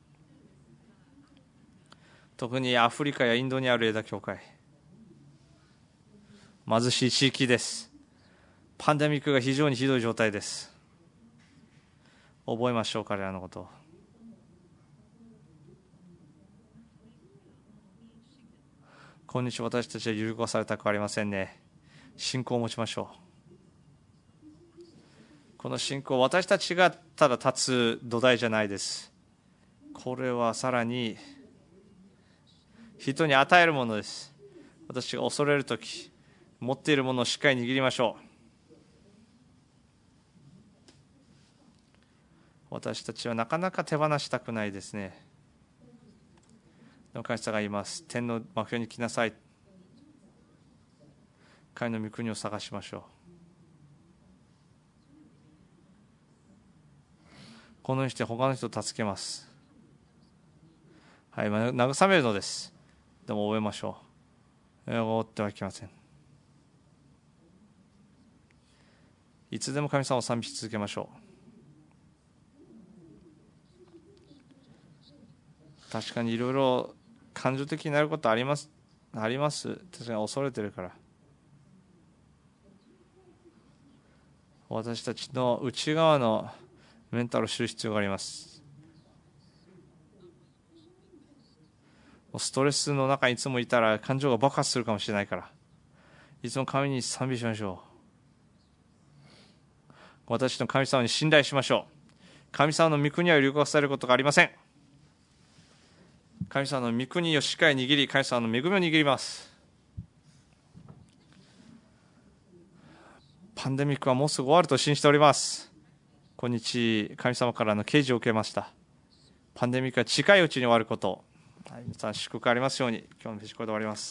にアフリカやインドにある枝教会、貧しい地域です。パンデミックが非常にひどい状態です。覚えましょう、彼らのことを。今日私たちは揺り動かされたくありませんね。信仰を持ちましょう。この信仰、私たちがただ立つ土台じゃないです。これはさらに人に与えるものです。私が恐れるとき、持っているものをしっかり握りましょう。私たちはなかなか手放したくないですね。でも神様が言います。天の幕屋に来なさい。神の御国を探しましょう。このようにして他の人を助けます。はい、慰めるのです。でも覚えましょう。追ってはいけません。いつでも神様を賛美し続けましょう。確かにいろいろ感情的になることあります。確かに恐れてるから。私たちの内側のメンタルを知る必要があります。ストレスの中にいつもいたら感情が爆発するかもしれないから、いつも神に賛美しましょう。私の神様に信頼しましょう。神様の御国は揺るがされることがありません。神様の御国をしっかり握り、神様の恵みを握ります。パンデミックはもうすぐ終わると信じております。今日、神様からの啓示を受けました。パンデミックは近いうちに終わること。皆さん祝福ありますように。今日のメッセージこれで終わります。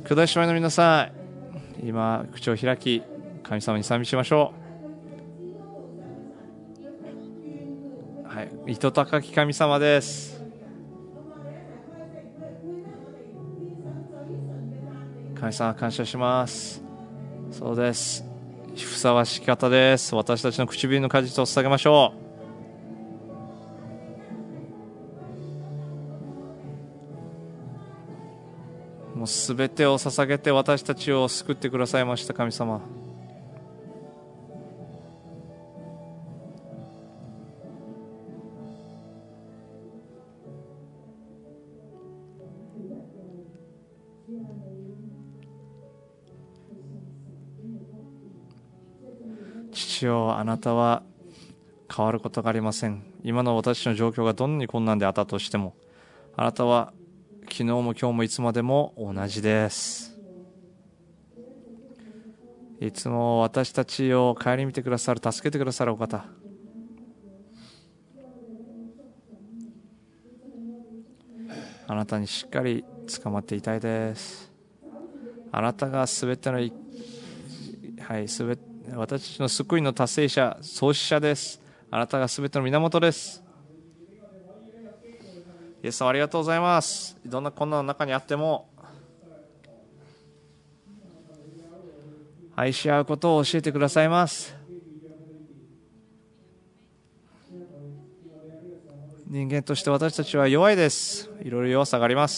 兄弟姉妹の皆さん、今口を開き神様に賛美しましょう。はい、糸高き神様です。神様感謝します。そうです、ふさわしき方です。私たちの唇の果実を捧げましょう。もうすべてを捧げて私たちを救ってくださいました神様。父よ、あなたは変わることがありません。今の私の状況がどんなに困難であったとしても、あなたは昨日も今日もいつまでも同じです。いつも私たちを顧みてくださる、助けてくださるお方。あなたにしっかり捕まっていたいです。あなたがすべての、私たちの救いの達成者、創始者です。あなたがすべての源です。イエス様ありがとうございます。どんな困難の中にあっても愛し合うことを教えてくださいます。人間として私たちは弱いです。いろいろ弱さがあります。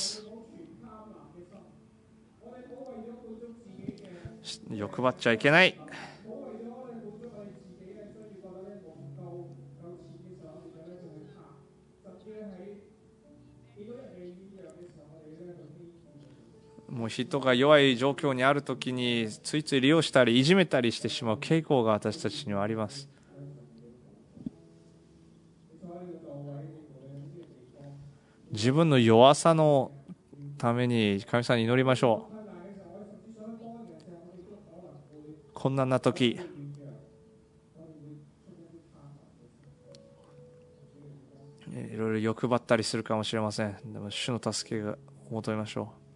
欲張っちゃいけない。もう人が弱い状況にあるときについつい利用したりいじめたりしてしまう傾向が私たちにはあります。自分の弱さのために神様に祈りましょう。困難な時、いろいろ欲張ったりするかもしれません。でも主の助けを求めましょう。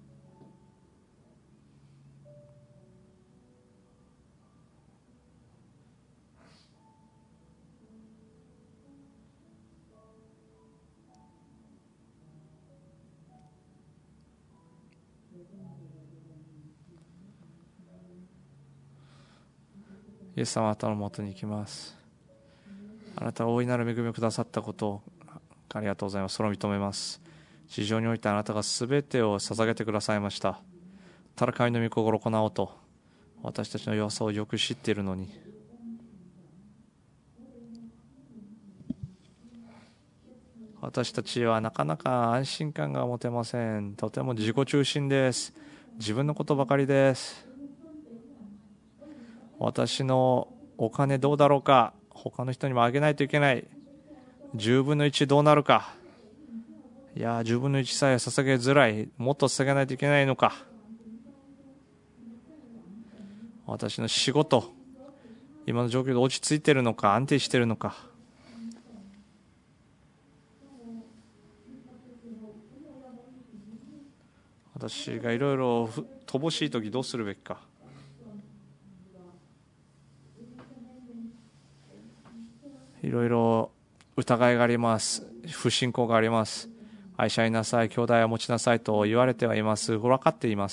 イエス様、あなたのもとに行きます。あなたは大いなる恵みをくださったことをありがとうございます。それを認めます。地上においてあなたがすべてを捧げてくださいました。ただ神の御心を行おうと、私たちの弱さをよく知っているのに、私たちはなかなか安心感が持てません。とても自己中心です。自分のことばかりです。私のお金どうだろうか、他の人にもあげないといけない、10分の1どうなるか、いや10分の1さえ捧げづらい、もっと捧げないといけないのか、私の仕事今の状況で落ち着いているのか安定しているのか、私がいろいろ乏しい時どうするべきか、いろいろ疑いがあります。不信仰があります。愛し合いなさい、兄弟を持ちなさいと言われてはいます。分かっています。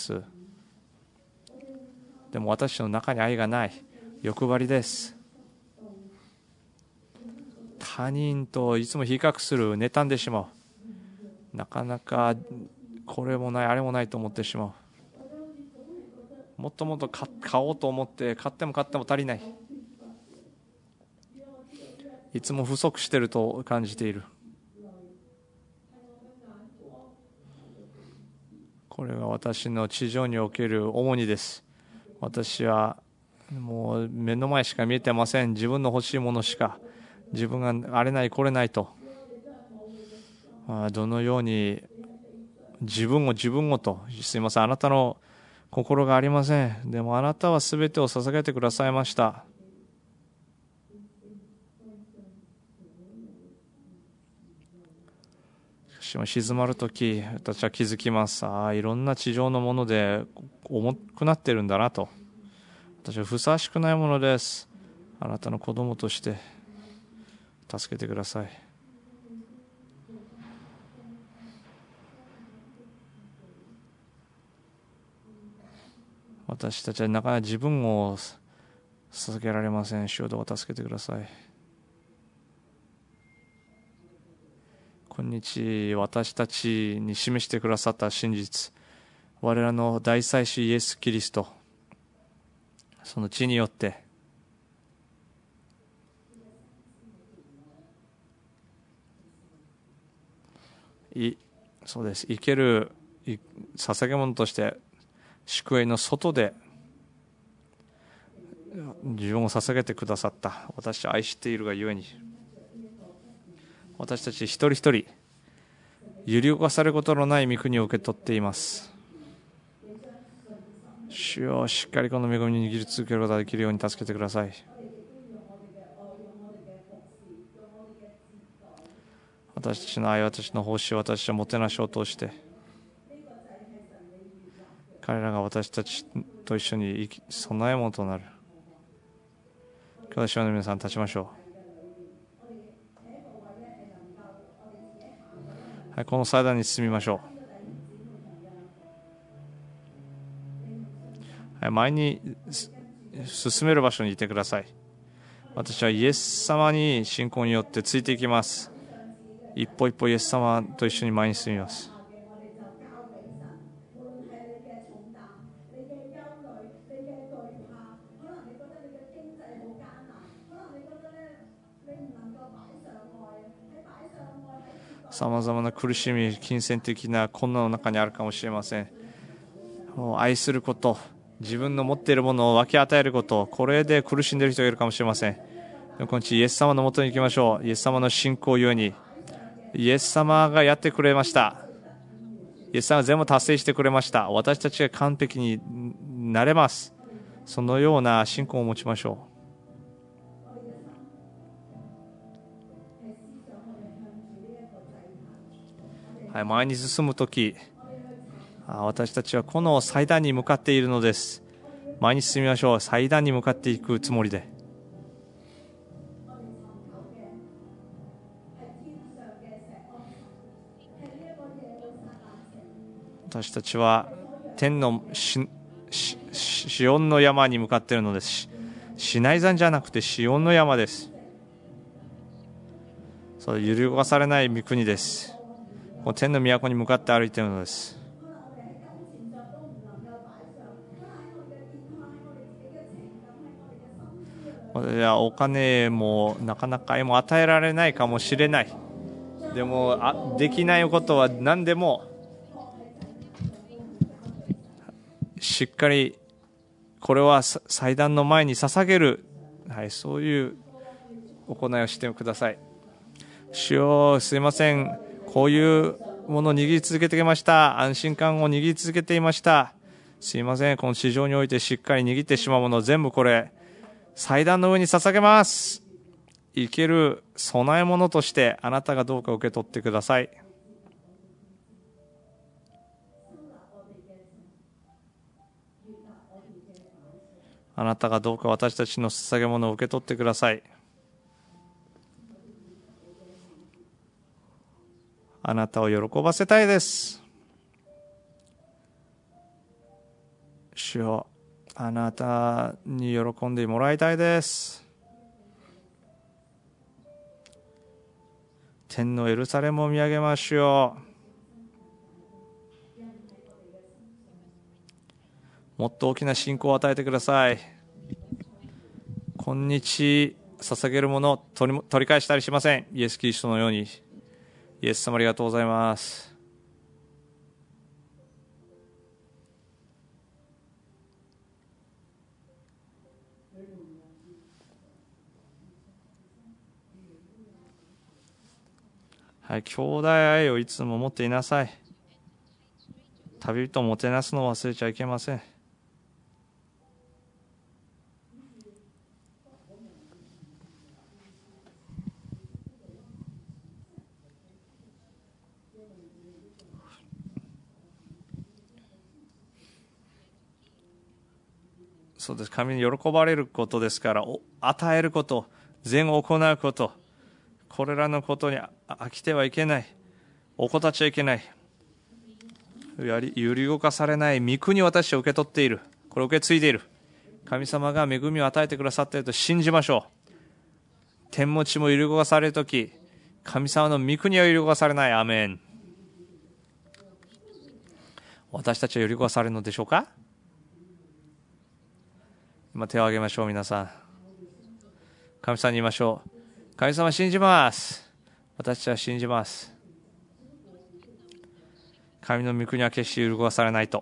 でも私の中に愛がない。欲張りです。他人といつも比較する、妬んでしまう。なかなかこれもないあれもないと思ってしまう。もっともっと買おうと思って買っても足りない。いつも不足していると感じている。これが私の地上における重荷です。私はもう目の前しか見えてません。自分の欲しいものしか、自分があれないこれないと、どのように自分をと、すいません、あなたの心がありません。でもあなたはすべてを捧げてくださいました。し主よ、静まるとき、私は気づきます。いろんな地上のもので重くなっているんだなと。私はふさわしくないものです。あなたの子供として助けてください。私たちはなかなか自分を捧げられません。主よ、どうか助けてください。今日私たちに示してくださった真実、我らの大祭司イエス・キリスト、その血によってそうです、生ける捧げ物として祝宴の外で自分を捧げてくださった。私は愛しているがゆえに、私たち一人一人揺り動かされることのない御国を受け取っています。主よ、しっかりこの恵みに握り続けることができるように助けてください。私たちの愛、私の奉仕、私たちのもてなしを通して彼らが私たちと一緒に備え物となる。兄弟姉妹の皆さん、立ちましょう。はい、この祭壇に進みましょう。はい、前に進める場所にいてください。私はイエス様に信仰によってついていきます。一歩一歩イエス様と一緒に前に進みます。さまざまな苦しみ、金銭的な困難の中にあるかもしれません。愛すること、自分の持っているものを分け与えること、これで苦しんでいる人がいるかもしれません。今日イエス様のもとに行きましょう。イエス様の信仰ゆえに、イエス様がやってくれました。イエス様が全部達成してくれました。私たちが完璧になれます。そのような信仰を持ちましょう。はい、前に進むとき、私たちはこの祭壇に向かっているのです。前に進みましょう。祭壇に向かっていくつもりで。私たちは天のシオンの山に向かっているのです。シナイ山じゃなくてシオンの山です。それ揺り動かされない御国です。天の都に向かって歩いているのです。お金もなかなか与えられないかもしれない。でもできないことは何でもしっかりこれは祭壇の前に捧げる、はい、そういう行いをしてください。主よ、すいません、こういうものを握り続けてきました。安心感を握り続けていました。すいません、この地上においてしっかり握ってしまうものを全部これ祭壇の上に捧げます。生ける供え物としてあなたがどうか受け取ってください。あなたがどうか私たちの捧げ物を受け取ってください。あなたを喜ばせたいです。主よ、あなたに喜んでもらいたいです。天のエルサレムを見上げましょう。もっと大きな信仰を与えてください。今日捧げるものを取り返したりしません。イエス・キリストのように。イエス様ありがとうございます。はい、兄弟愛をいつも持っていなさい。旅人をもてなすのを忘れちゃいけません。 そうです。神に喜ばれることですから、与えること、善を行うこと、これらのことに飽きてはいけない。怠っちゃいけない。揺り動かされない御国を私は受け取っている。これを受け継いでいる。神様が恵みを与えてくださっていると信じましょう。天も地も揺り動かされるとき、神様の御国は揺り動かされない。アーメン。私たちは揺り動かされるのでしょうか。今手を挙げましょう。皆さん、神様に言いましょう。神様信じます。私たちは信じます。神の御国は決して揺り動かされないと。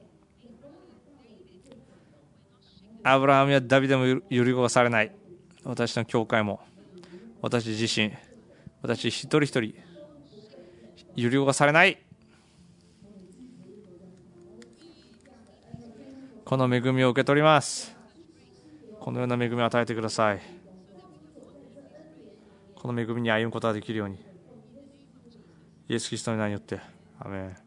アブラハムやダビデも揺り動かされない。私の教会も、私自身、私一人一人揺り動かされない。この恵みを受け取ります。このような恵みを与えてください。この恵みに歩むことができるように、イエス・キリストの名によって。アーメン。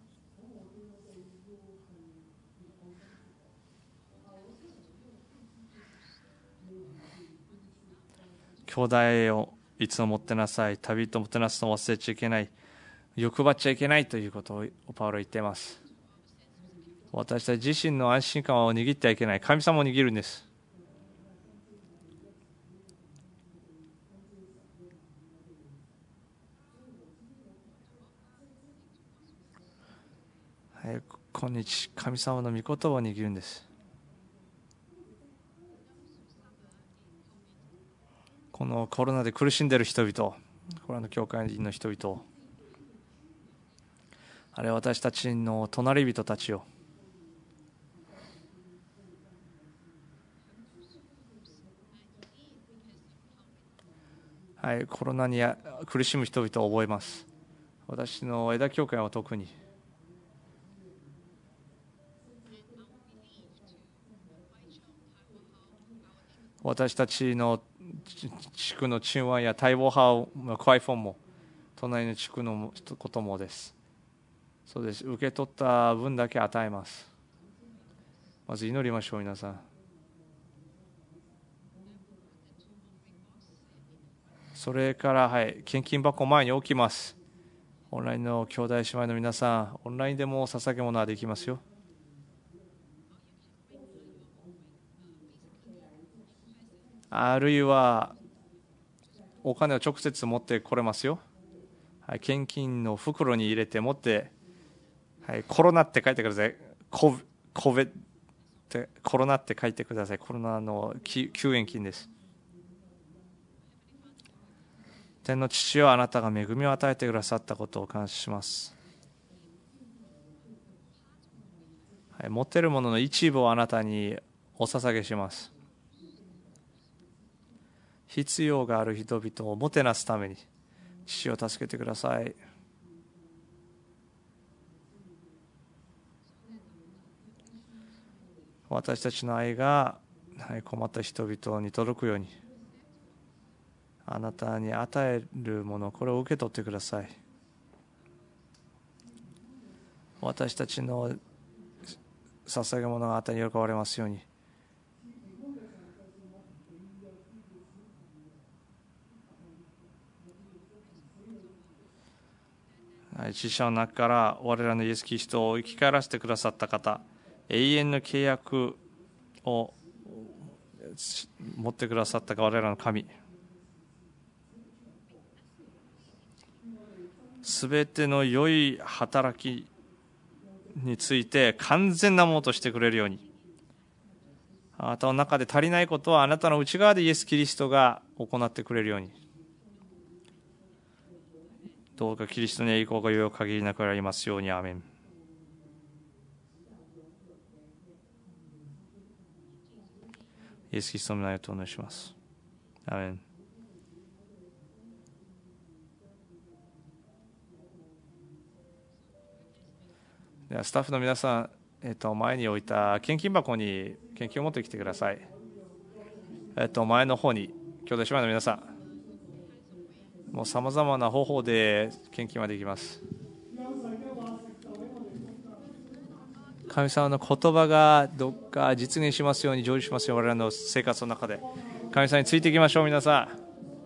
兄弟をいつももてなさい。旅人をもてなすのを忘れちゃいけない。欲張っちゃいけないということをパウロは言っています。私たち自身の安心感を握ってはいけない。神様を握るんです。今日、神様の御言葉を握るんです。このコロナで苦しんでいる人々、コロナの教会の人々、あるいは私たちの隣人たちを、コロナに苦しむ人々を覚えます。私の枝教会は特に。私たちの地区のチンワンや待望派クワイフォンも隣の地区のこともです。そうです。受け取った分だけ与えます。まず祈りましょう。皆さん、それから献金箱を前に置きます。オンラインの兄弟姉妹の皆さん、オンラインでも捧げ物はできますよ。あるいはお金を直接持ってこれますよ。献金の袋に入れて持って、コロナって書いてください。コベってコロナって書いてください。コロナの救援金です。天の父よ、あなたが恵みを与えてくださったことを感謝します。持っているものの一部をあなたにお捧げします。必要がある人々をもてなすために父を助けてください。私たちの愛が困った人々に届くように、あなたに与えるもの、これを受け取ってください。私たちの捧げ物があなたに喜ばれますように。死者の中から我らのイエス・キリストを生き返らせてくださった方、永遠の契約を持ってくださった我らの神、すべての良い働きについて完全なものとしてくれるように、あなたの中で足りないことはあなたの内側でイエス・キリストが行ってくれるように、どうかキリストに栄光がよい限りなくありますように。アーメン。イエス・キリストの名をお願いします。アーメン。ではスタッフの皆さん、前に置いた献金箱に献金を持ってきてください。前の方に兄弟姉妹の皆さん、もうさまざまな方法で献金はできます。 神様の言葉がどっか実現しますように、成就しますように、我々の生活の中で神様についていきましょう。皆さん、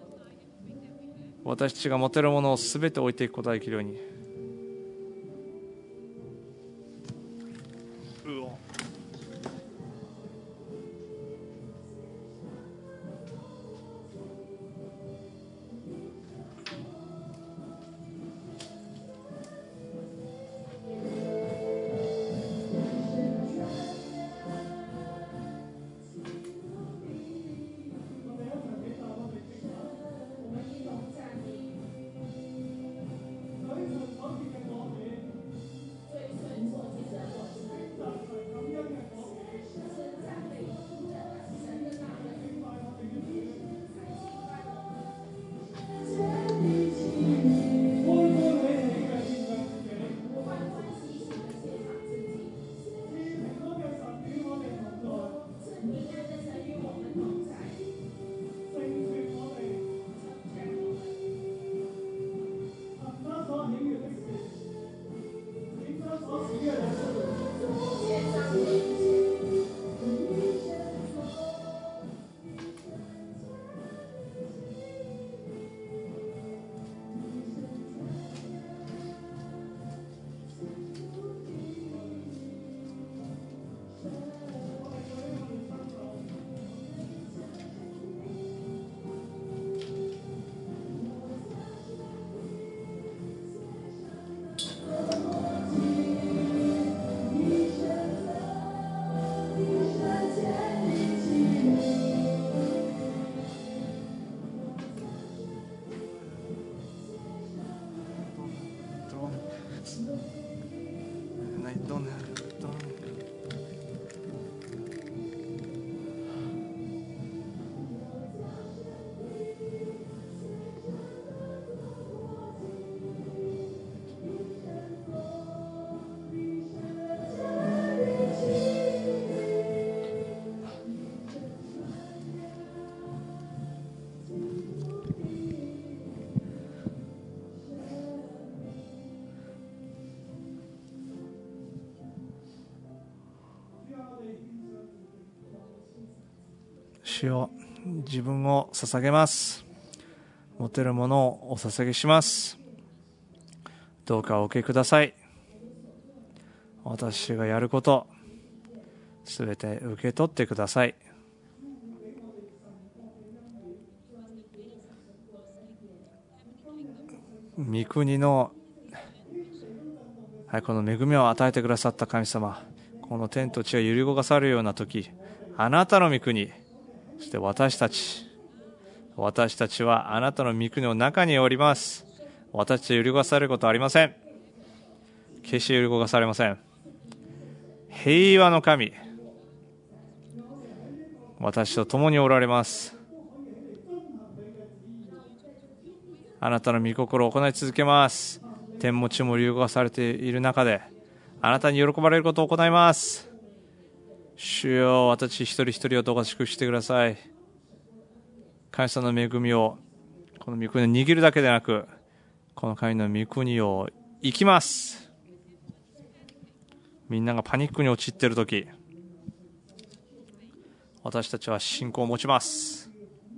私たちが持てるものをすべて置いていくことができるように。主よ、自分を捧げます。持てるものをお捧げします。どうかお受けください。私がやることすべて受け取ってください。御国の、この恵みを与えてくださった神様、この天と地が揺り動かされるような時、あなたの御国、そして私たちはあなたの御国の中におります。私たちは揺り動かされることはありません。決して揺り動かされません。平和の神、私と共におられます。あなたの御心を行い続けます。天も地も揺り動かされている中で、あなたに喜ばれることを行います。主よ、私一人一人をどうか祝福してください。神様の恵みを、この御国を握るだけでなく、この神の御国を生きます。みんながパニックに陥っているとき、私たちは信仰を持ちます。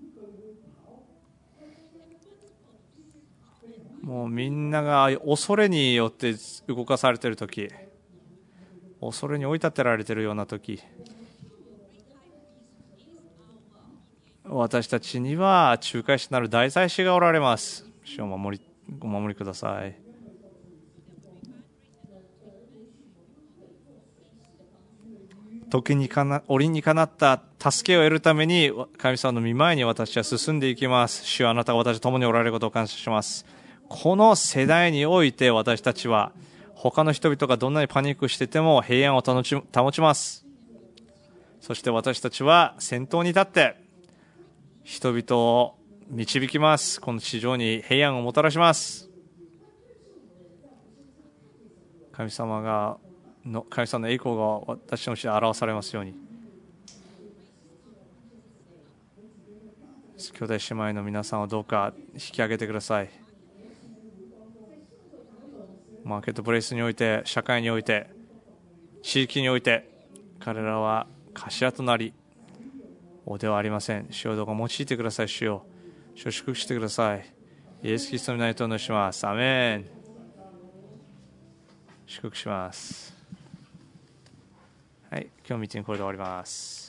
もうみんなが恐れによって動かされているとき、恐れに追い立てられているようなとき、私たちには仲介者なる大祭司がおられます。主をご守りください。折にかなった助けを得るために神様の御前に私は進んでいきます。主はあなたが私と共におられることを感謝します。この世代において私たちは他の人々がどんなにパニックしていても平安を保ちます。そして私たちは先頭に立って人々を導きます。この地上に平安をもたらします。神様の栄光が私のうちで表されますように。兄弟姉妹の皆さんをどうか引き上げてください。マーケットプレイスにおいて、社会において、 地域において彼らは頭となり王ではありません。主をどうか用いてください。主を祝福してください。イエス・キリストの名にとお祈りします。アメン。祝福します。はい、今日のミーティングこれで終わります。